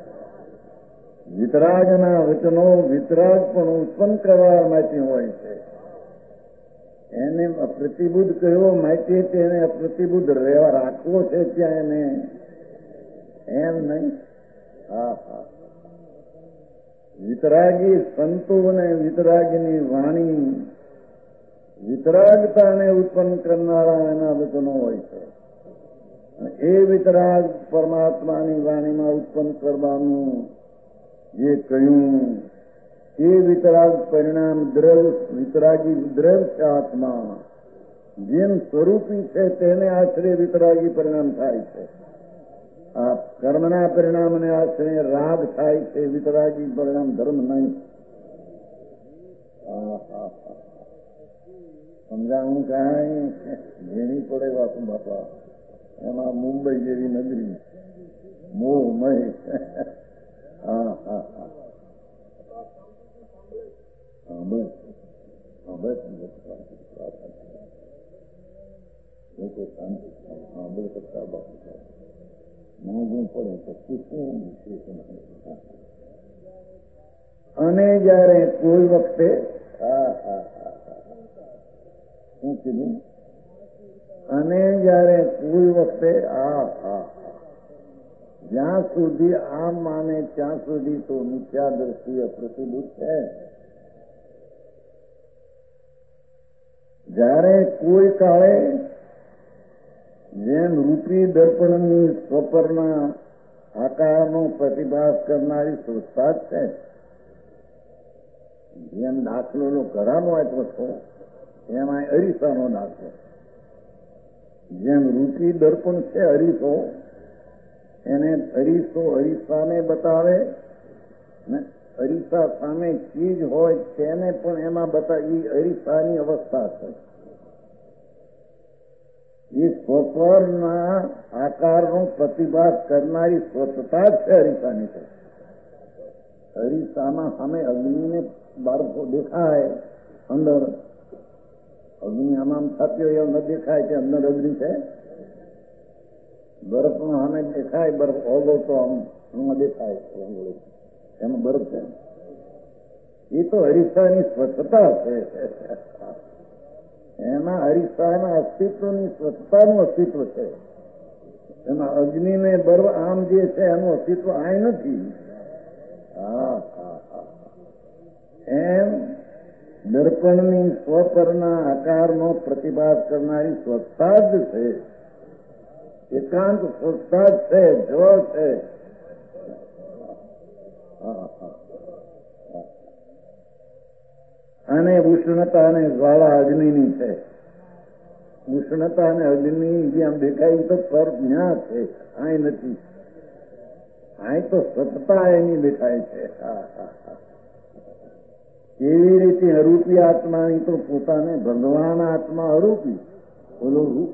વિતરાગના વચનો વિતરાગ પણ ઉત્પન્ન કરવા માટે હોય છે. એને અપ્રતિબુદ્ધ કહેવો માટે તેને અપ્રતિબુદ્ધ રહેવા રાખવો છે ત્યાં એને, એમ નહીં. હા હા વિતરાગી સંતો અને વિતરાગીની વાણી વિતરાગતાને ઉત્પન્ન કરનારા એના વચનો હોય છે. એ વિતરાગ પરમાત્માની વાણીમાં ઉત્પન્ન કરવાનું જે કહ્યું એ વિતરાગ પરિણામ દ્રવ્ય વિતરાગી દ્રવ્ય છે. આત્મા જેમ સ્વરૂપી છે તેને આશ્રય વિતરાગી પરિણામ થાય છે. આ કર્મના પરિણામને આશ્રય રાગ થાય છે, વિતરાગી પરિણામ ધર્મ નહીં. સમજાવું કાંઈ? ઘેણી પડે વાતું બાપા. એમાં મુંબઈ જેવી નગરી મોહમય. હા હા હા હા બસ હા બસ લોકો શાંતિ સાંભળ કરતા બાપુ મોંઘું પડે તો પૂછવું. અને જયારે કોઈ વખતે હા હા હા શું કીધું? અને જયારે કોઈ વખતે હા હા જ્યાં સુધી આમ માને ત્યાં સુધી તો મિથ્યા દ્રષ્ટિએ પ્રતિબુદ્ધ છે. જ્યારે કોઈ કાળે જેમ રૂપી દર્પણની સ્વપરના આકારનો પ્રતિભાસ કરનારી સંસ્થા જ છે. જેમ દાખલો ઘરાનો આપ્યો છો એમાં અરીસાનો દાખલો. જેમ રૂપી દર્પણ છે અરીસો, એને અરીસો અરીસાને બતાવે ને અરીસા સામે ચીજ હોય તેને પણ એમાં બતાવી. અરીસાની અવસ્થા છે. એ સ્વપરના આકારનો પ્રતિભાસ કરનારી સ્વચ્છતા જ છે અરીસાની છે. અરીસામાં સામે અગ્નિને બાળકો દેખાય, અંદર અગ્નિ આમ થતી હોય એવું ન દેખાય કે અંદર અગ્નિ છે. બરફનો સામે દેખાય, બરફ ઓગો તો આમ દેખાય એમાં બરફ છે. એ તો અરીસાની સ્વચ્છતા છે. એમાં અરીસાના અસ્તિત્વની સ્વચ્છતાનું અસ્તિત્વ છે. એમાં અગ્નિને બરફ આમ જે છે એનું અસ્તિત્વ આ નથી. હા હા હા એમ દર્પણની સ્વપરના આકારનો પ્રતિભાસ કરનારી સ્વચ્છતા જ છે. એકાંત સ્વચ્છતા જ છે, જો છે. અને ઉષ્ણતા અને જ્વાળા અગ્નિની છે. ઉષ્ણતા અને અગ્નિ જે આમ દેખાય તો પર જ્યાં છે, આ નથી. આ તો સત્તા એની દેખાય છે. હા હા હા એવી રીતે અરૂપી આત્માની તો પોતાને ભગવાન આત્મા અરૂપી, બોલો રૂપ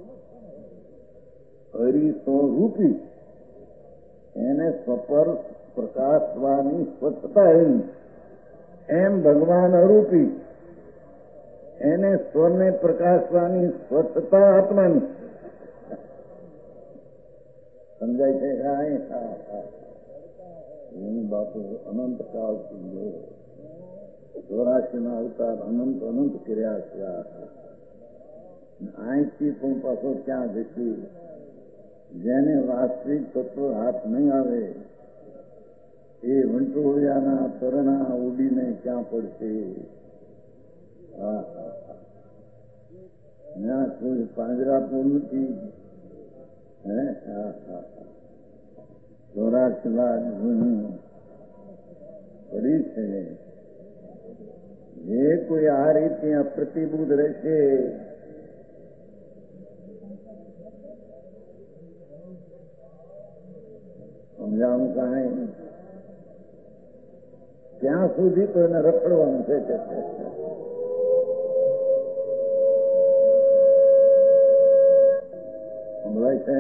હરિસો રૂપી, એને સ્વપર પ્રકાશવાની સ્વચ્છતા એની. એમ ભગવાન અરૂપી, એને સ્વને પ્રકાશવાની સ્વચ્છતા આત્માની. સમજાય છે? હા હા એની બાપુ અનંત કાળથી જો ચોરાશીના અવતાર અનંત અનંત કર્યા છે. અહીંથી પણ પાછો ક્યાં જશે? જેને વાસ્તવિક તત્વ હાથ નહીં આવે એ વંટોળિયાના તરણા ઉડીને ક્યાં પડશે? હા હા ત્યાં કોઈ પાંજરાપુર નથી. હે હા હા ચોરાશી લાખ પડી છે. જે કોઈ આ રીતે અપ્રતિબુદ્ધ રહેશે સમજાવું કાંઈ ત્યાં સુધી તો એને રખડવાનું છે. સમજાય છે?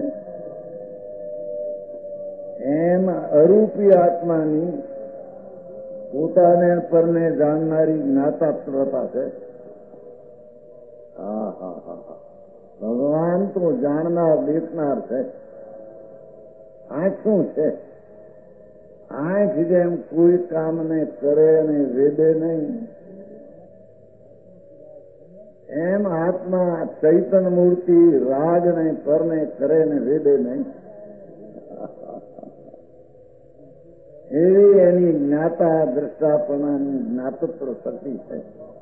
એમ અરૂપી આત્માની પોતાને પરને જાણનારી જ્ઞાતાત્રતા છે. હા હા હા હા ભગવાન તો જાણનાર દેખનાર છે. આંખ શું છે? આંખ જેમ કોઈ કામને કરે અને વેદે નહીં, એમ આત્મા ચૈતન મૂર્તિ રાગ ને પરને કરે ને વેદે નહીં. એવી એની જ્ઞાતા દ્રષ્ટાપણાની જ્ઞાતૃત્વ શક્તિ છે.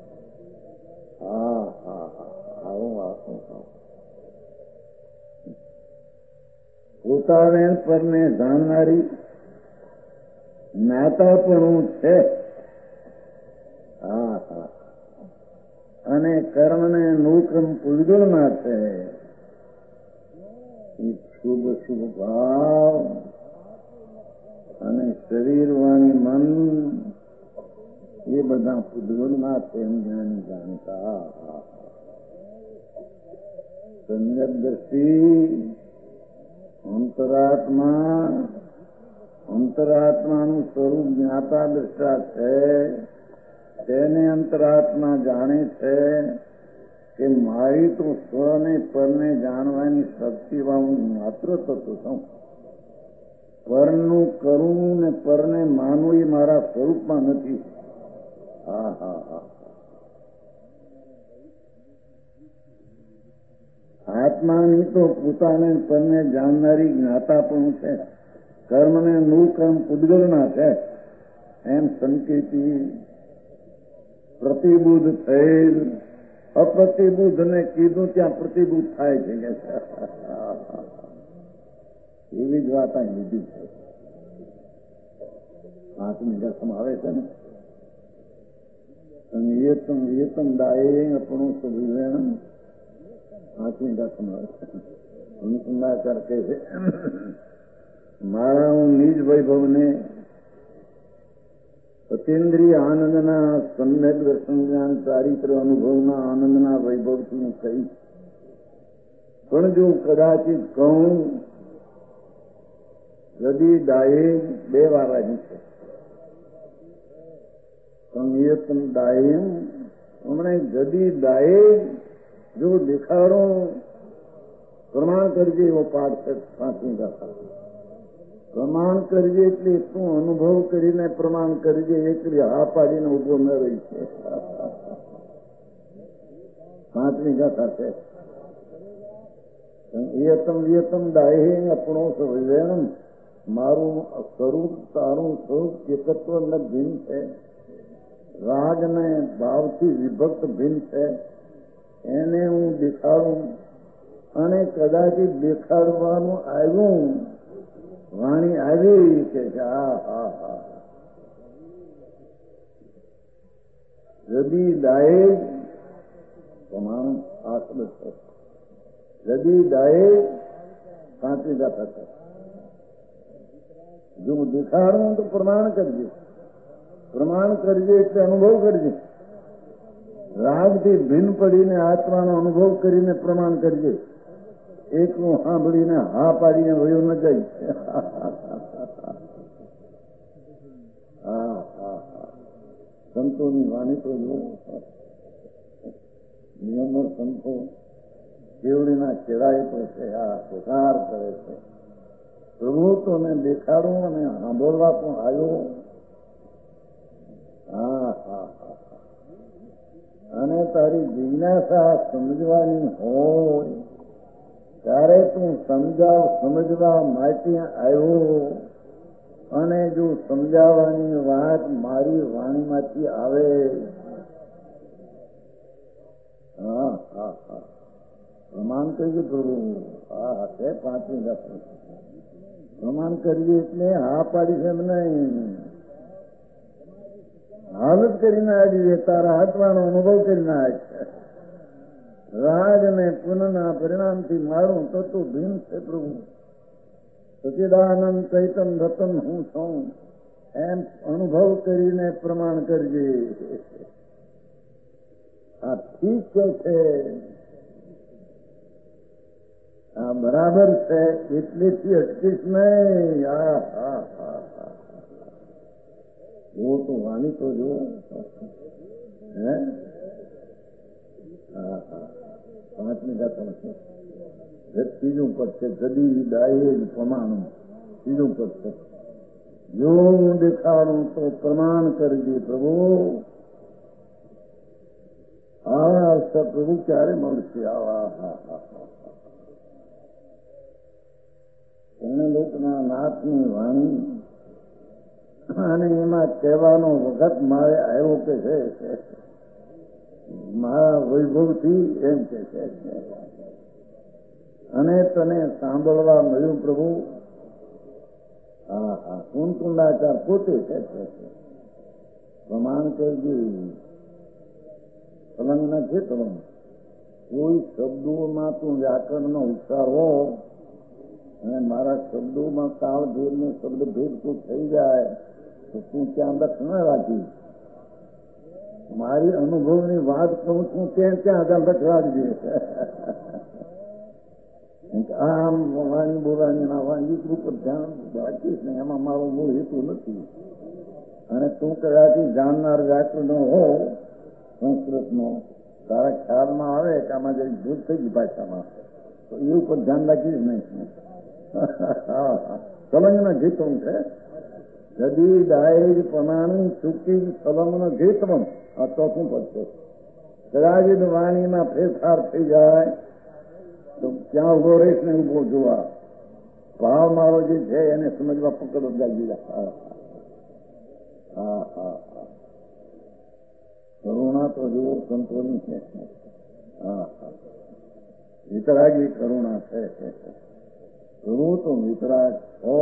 હા હા હા આવું આવું પોતાને પરને જાણનારી જ્ઞાતાપણું છે. હા હા અને કર્મને નૂકમ પૂજગલમાં છે. શુભ શુભ ભાવ અને શરીર વાણી મન એ બધા પૂજગલમાં છે. એમ જ્ઞાની જાણતા સંયત દ્રષ્ટિ અંતરાત્મા અંતરાત્માનું સ્વરૂપ જ્ઞાતા દ્રષ્ટા છે. તેને અંતરાત્મા જાણે છે કે મારી તો સ્વને પરને જાણવાની શક્તિવાળું માત્ર તત્વ છું. પરનું કરવું ને પરને માનવું એ મારા સ્વરૂપમાં નથી. હા હા હા આત્માની તો પોતાને પરને જાણનારી જ્ઞાતા પણ છે. કર્મને મૂળ કર્મ પૂદગલના છે એમ સંકેતિ પ્રતિબુદ્ધ થયેલ અપ્રતિબુદ્ધ ને કીધું ત્યાં પ્રતિબુદ્ધ થાય છે કે એવી જ વાત અહીં લીધી છે. પાંચમી દસમ આવે છે ને સંયતમ વિયતમ દાયે આપણું સુવિવેણ પાંચમી દસમ આવે છે. અનુસંધાન કહે છે મારા હું નિજ વૈભવને અતિન્દ્રિય આનંદના સમ્યક દર્શન જ્ઞાન ચારિત્ર અનુભવના આનંદના વૈભવથી હું કહીશ. પણ જો કદાચિત કહું જદી ડાયે બે વાર અહીં છે સંયતમ ડાયે હમણે જદી ડાયે જો દેખાડો પ્રમાણ કરજે એવો પાઠ છે. પાંચમી ગાથા પ્રમાણ કરજે એટલે શું અનુભવ કરીને પ્રમાણ કરજે એટલી હા પાડીને ઉભો ન રહી છે. પાંચમી ગાથા છે એતમ વિયતમ દાહે આપણો સવિવેણમ મારું સ્વરૂપ તારું સ્વરૂપ એકત્વ ન ભિન્ન છે. રાગ ને ભાવથી વિભક્ત ભિન્ન છે. એને હું દેખાડું અને કદાચિત દેખાડવાનું આવ્યું વાણી આવી કે હા હા હા રદી દાયે પ્રમાણ આ શબ્દ છે. રદી દાયે પાંચમી ગાથા છે. જો હું દેખાડું તો પ્રમાણ કરજે. પ્રમાણ કરજે એટલે અનુભવ કરજે. રાગથી ભિન્ન પડીને આત્માનો અનુભવ કરીને પ્રમાણ કરજે. એકનું સાંભળીને હા પાડીને વયો ન જાય. હા હા હા સંતોની વાણી તો જો નિયમો સંતો કેવડીના કેળાય તો છે. આ સુધાર કરે છે. પ્રભુ તો ને દેખાડો અને સાંભળવા પણ આવ્યો. હા હા હા અને તારી જિજ્ઞાસા સમજવાની હોય ત્યારે તું સમજાવ સમજવા માટે આવ્યો. અને જો સમજાવવાની વાત મારી વાણીમાંથી આવે હા હા હા પ્રમાણ કરીએ થોડું હા હા છે પાંચમી દસ પ્રમાણ કરીએ એટલે હા પાડી છે નહીં. હાલત કરીને આવી તારા હાથવાનો અનુભવ કરીને આવે છે. રાગ અને પુનઃના પરિણામથી મારું તત્વ ભીમ છે પ્રભુ. સચિદાનંદ ચૈતન રતન હું છું એમ અનુભવ કરીને પ્રમાણ કરજે. આ ઠીક છે આ બરાબર છે એટલેથી અટકીશ નહીં. હા હા હા હા જો તો વાણી તો જો હે હા હા પાંચમી ગાથા છે. ત્રીજું પદ છે ગદી ડાયે પ્રમાણ. ત્રીજું પદ છે જો હું દેખાડું તો પ્રમાણ કરજે પ્રભુ. આવા અવસર પ્રભુ ક્યારે મળશે? આવા હા હા હા એને લોકના નાથની વાણી અને એમાં કહેવાનો વખત મારે આવ્યો કે છે મારા વૈભવથી એમ કે છે અને તને સાંભળવા મળ્યું પ્રભુ. હા હા કુંકુંડાચાર પોતે છે પ્રમાણ કરજે. તલંગ નથી તલંગ કોઈ શબ્દોમાં તું વ્યાકરણનો ઉચ્ચારો અને મારા શબ્દોમાં કાળ ભેદ ને શબ્દ ભેદ તું થઈ જાય તો તું ત્યાં લક્ષ ન રાખી. મારી અનુભવની વાત કહું છું ત્યાં ત્યાં આગળ લક્ષ રાખજે. આમ વાણી બોલાની ના વાણી ઉપર ધ્યાન રાખીશ ને એમાં મારો મૂળ હેતુ નથી. અને તું કદાચી જાણનાર વ્યાકરણ હો સંસ્કૃતનો તારા ખ્યાલમાં આવે કે આમાં જઈ ભૂલ થઈ ગઈ ભાષામાં તો એ ઉપર ધ્યાન રાખીશ નહીં. સલંગના ગીતમ છે ગદી ડાય પ્રમાણ ચૂકી સલંગનો ગીતમ. આ ચોથું પદ છે. કદાચિત વાણીમાં ફેરફાર થઈ જાય તો ક્યાં ઉભો રહીશ ને ઉભો જોવા ભાવ મારો જે છે એને સમજવા પકડો જાગી હા હા હા કરુણા તો જુઓ સંતોની છે. હા હા વિતરાગી કરુણા છે. કરું તો વિતરાગ છો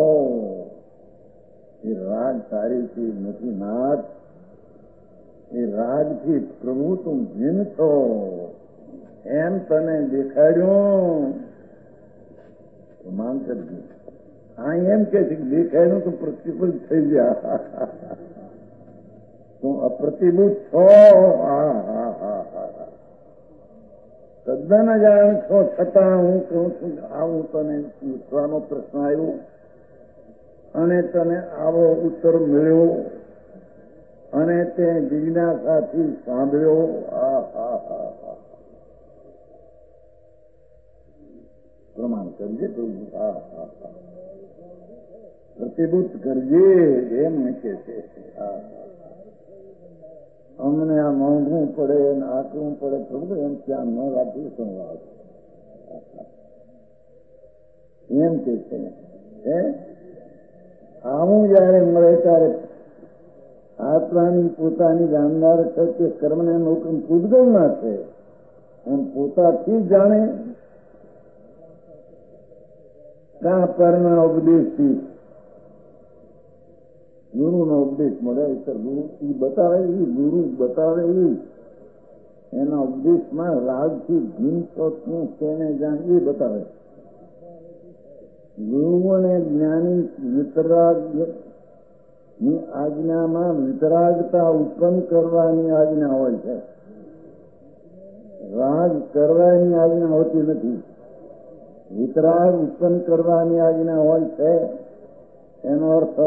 એ રાગ તારીથી નથી નાથ. એ રાગથી પ્રભુ તું ભીન છો એમ તને દેખાડ્યું તો માન કરજે. હા એમ કે છે દેખાડ્યું તો પ્રતિફળ થઈ ગયા તું અપ્રતિભૂત છો. હા હા હા હા તદ્દન જાણ છો છતાં હું કહું છું આવું તને પૂછવાનો પ્રશ્ન આવ્યો અને તને આવો ઉત્તર મળ્યો અને તે જિજ્ઞાસાથી સાંભળ્યો. આ હા હા હા પ્રમાણ કરજે પ્રભુ. હા હા હા પ્રતિભૂત કરજે એમ કે છે. હા અમને આ મોંઘવું પડે ને આટલું પડે પ્રભુ એમ ત્યાં ન રાખી સંવાદ એમ કે છે. આવું જયારે મળે ત્યારે આત્માની પોતાની જાણનાર છે કે કર્મને નોકમ પૂજગલ ના છે એમ પોતાથી જાણે કાં પરના ઉપદેશથી ગુરુનો ઉપદેશ મળે તો ગુરુ એ બતાવે એ ગુરુ બતાવે એ એના ઉપદેશમાં રાગથી ભીન શું તેને જાણ એ બતાવે. ગુરુઓને જ્ઞાની વિતરાગ ની આજ્ઞામાં વિતરાગતા ઉત્પન્ન કરવાની આજ્ઞા હોય છે. રાગ કરવાની આજ્ઞા હોતી નથી. વિતરાગ ઉત્પન્ન કરવાની આજ્ઞા હોય છે. એનો અર્થ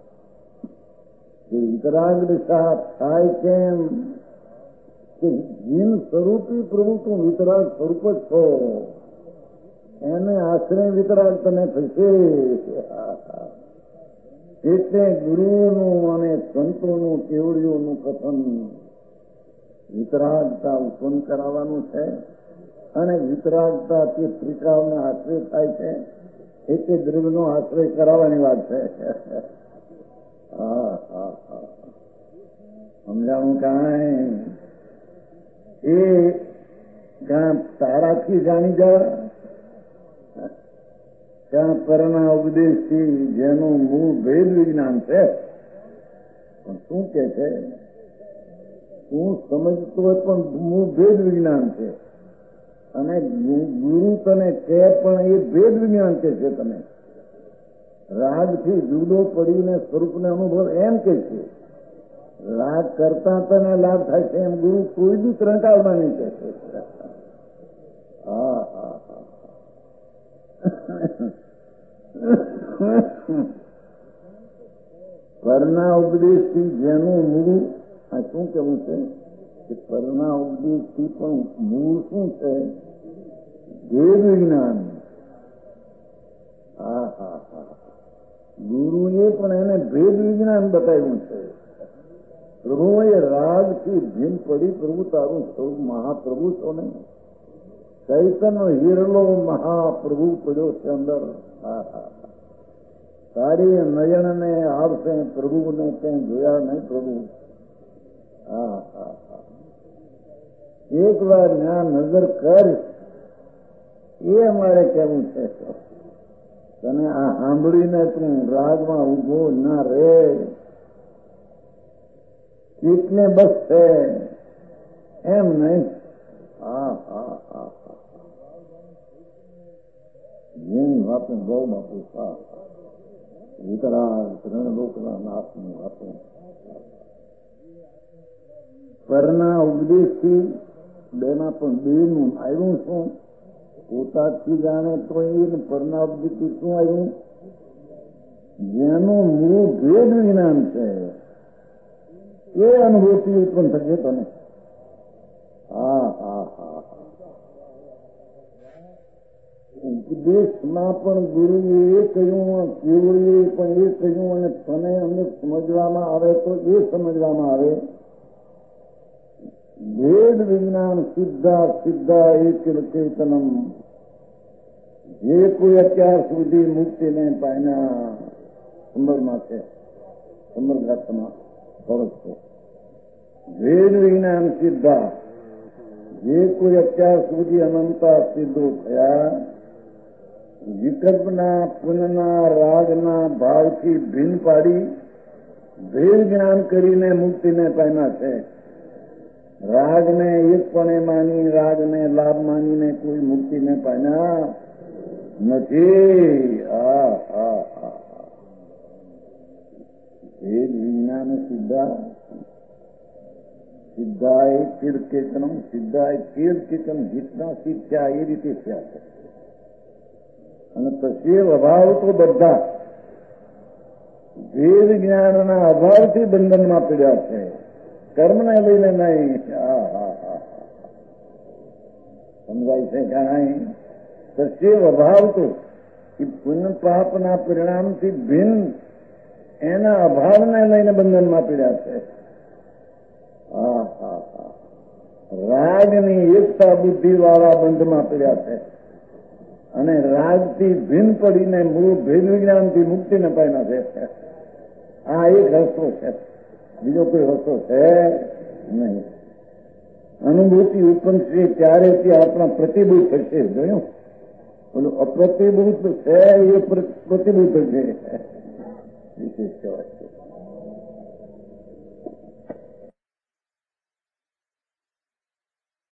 વિતરાગ દિશા થાય કેમ કે જીન સ્વરૂપી પ્રભુ તું વિતરાગ સ્વરૂપ જ છો એને આશ્રય વિતરાગ તને થશે. એટલે ગુરુઓનું અને સંતોનું કેવડીઓનું કથન વિતરાગતા ઉત્પન્ન કરાવવાનું છે અને વિતરાગતા તે ત્રિકાળનો આશ્રય થાય છે એટલે દ્રવ્યનો આશ્રય કરાવવાની વાત છે. હા હા હા સમજાણું કાંઈ એ ક્યાં તારાથી જાણી જા ત્યાં પરના ઉપદેશથી જેનું મૂળ ભેદ વિજ્ઞાન છે. પણ શું કે છે હું સમજતો હોય પણ મૂળ ભેદ વિજ્ઞાન છે અને ગુરુ તને કહે પણ એ ભેદ વિજ્ઞાન કે છે. તને રાગથી જુદો પડીને સ્વરૂપને અનુભવ એમ કે છે. રાગ કરતા તને લાભ થાય છે એમ ગુરુ કોઈ બી ત્રણકાળમાં નહીં કહે છે. હા હા હા પરના ઉપદેશથી જેનું મૂળ આ શું કેવું છે કે પરના ઉપદેશથી પણ મૂળ શું છે ભેદ વિજ્ઞાન. હા હા હા ગુરુએ પણ એને ભેદ વિજ્ઞાન બતાવ્યું છે. પ્રભુએ રાગથી ભીન પડી પ્રભુ તારું સ્વરૂપ મહાપ્રભુ છો ને ચૈતન્ય હિરલો મહાપ્રભુ પડ્યો છે અંદર. હા હા તારી નયનને આવશે પ્રભુને ક્યાંય જોયા નહીં પ્રભુ. હા હા હા એક વાર ત્યાં નજર કર એ અમારે કેવું છે. તને આ સાંભળીને તું રાગમાં ઉભો ના રે ચિત્તને બસ છે એમ નહીં. હા હા હા હા જેની વાતો ગૌ બાપુ હા વિતરાગ ત્રણલોકના નાથની વાતો પરના ઉપદેશથી બેમાં પણ બેનું આવ્યું શું પોતાથી જાણે તો એ પરના ઉપદેશથી શું આવ્યું જેનું મૂળ ભેદ વિજ્ઞાન છે એ અનુભૂતિ ઉત્પન્ન થશે તને. હા હા હા ઉપદેશમાં પણ ગુરુએ એ કહ્યું કેવડીએ પણ એ કહ્યું અને તને અમને સમજવામાં આવે તો એ સમજવામાં આવે ભેદ વિજ્ઞાન સિદ્ધા સિદ્ધા એક ચેતનમ જે કોઈ અત્યાર સુધી મુક્તિને પામ્યા સમરમાં છે, સમરગાથમાં ફરક છે. વેદ વિજ્ઞાન સિદ્ધા જે કોઈ અત્યાર સુધી અનંતા સિદ્ધો થયા, વિકલ્પના પુનના રાગના ભાવથી ભિન્ન પાડી ભેદ જ્ઞાન કરીને મુક્તિને પામ્યા છે. રાગને એકપણે માની, રાગને લાભ માનીને કોઈ મુક્તિને પામ્યા નથી. આ આ આ ભેદ વિજ્ઞાન સિદ્ધા સિદ્ધાય કીર્તિકનમ સિદ્ધાય કીર્તિકમ જીતના સિદ્ધ થયા એ રીતે થયા છે. અને પછી અભાવ તો બધા વેદ જ્ઞાનના અભાવથી બંધનમાં પીડ્યા છે, કર્મને લઈને નહીં. હા હા હા સમજાય છે જાણાય. સચેવ અભાવ તો એ પુણ્ય પાપના પરિણામથી ભિન્ન એના અભાવને લઈને બંધનમાં પીડ્યા છે. હા હા હા રાગની એકતા બુદ્ધિ વાળા બંધમાં પીડ્યા છે, અને રાગથી ભિન્ન પડીને મૂળ ભેદ વિજ્ઞાનથી મુક્તિને પામ્યા છે. આ એક રસ્તો છે, બીજો કોઈ રસ્તો છે નહીં. અનુભૂતિ ઉત્પન્ન છે ત્યારે તે આપણા પ્રતિભૂત થશે. જોયું, બોલું અપ્રતિભૂત છે એ પ્રતિભૂત છે, વિશેષ કહેવાય.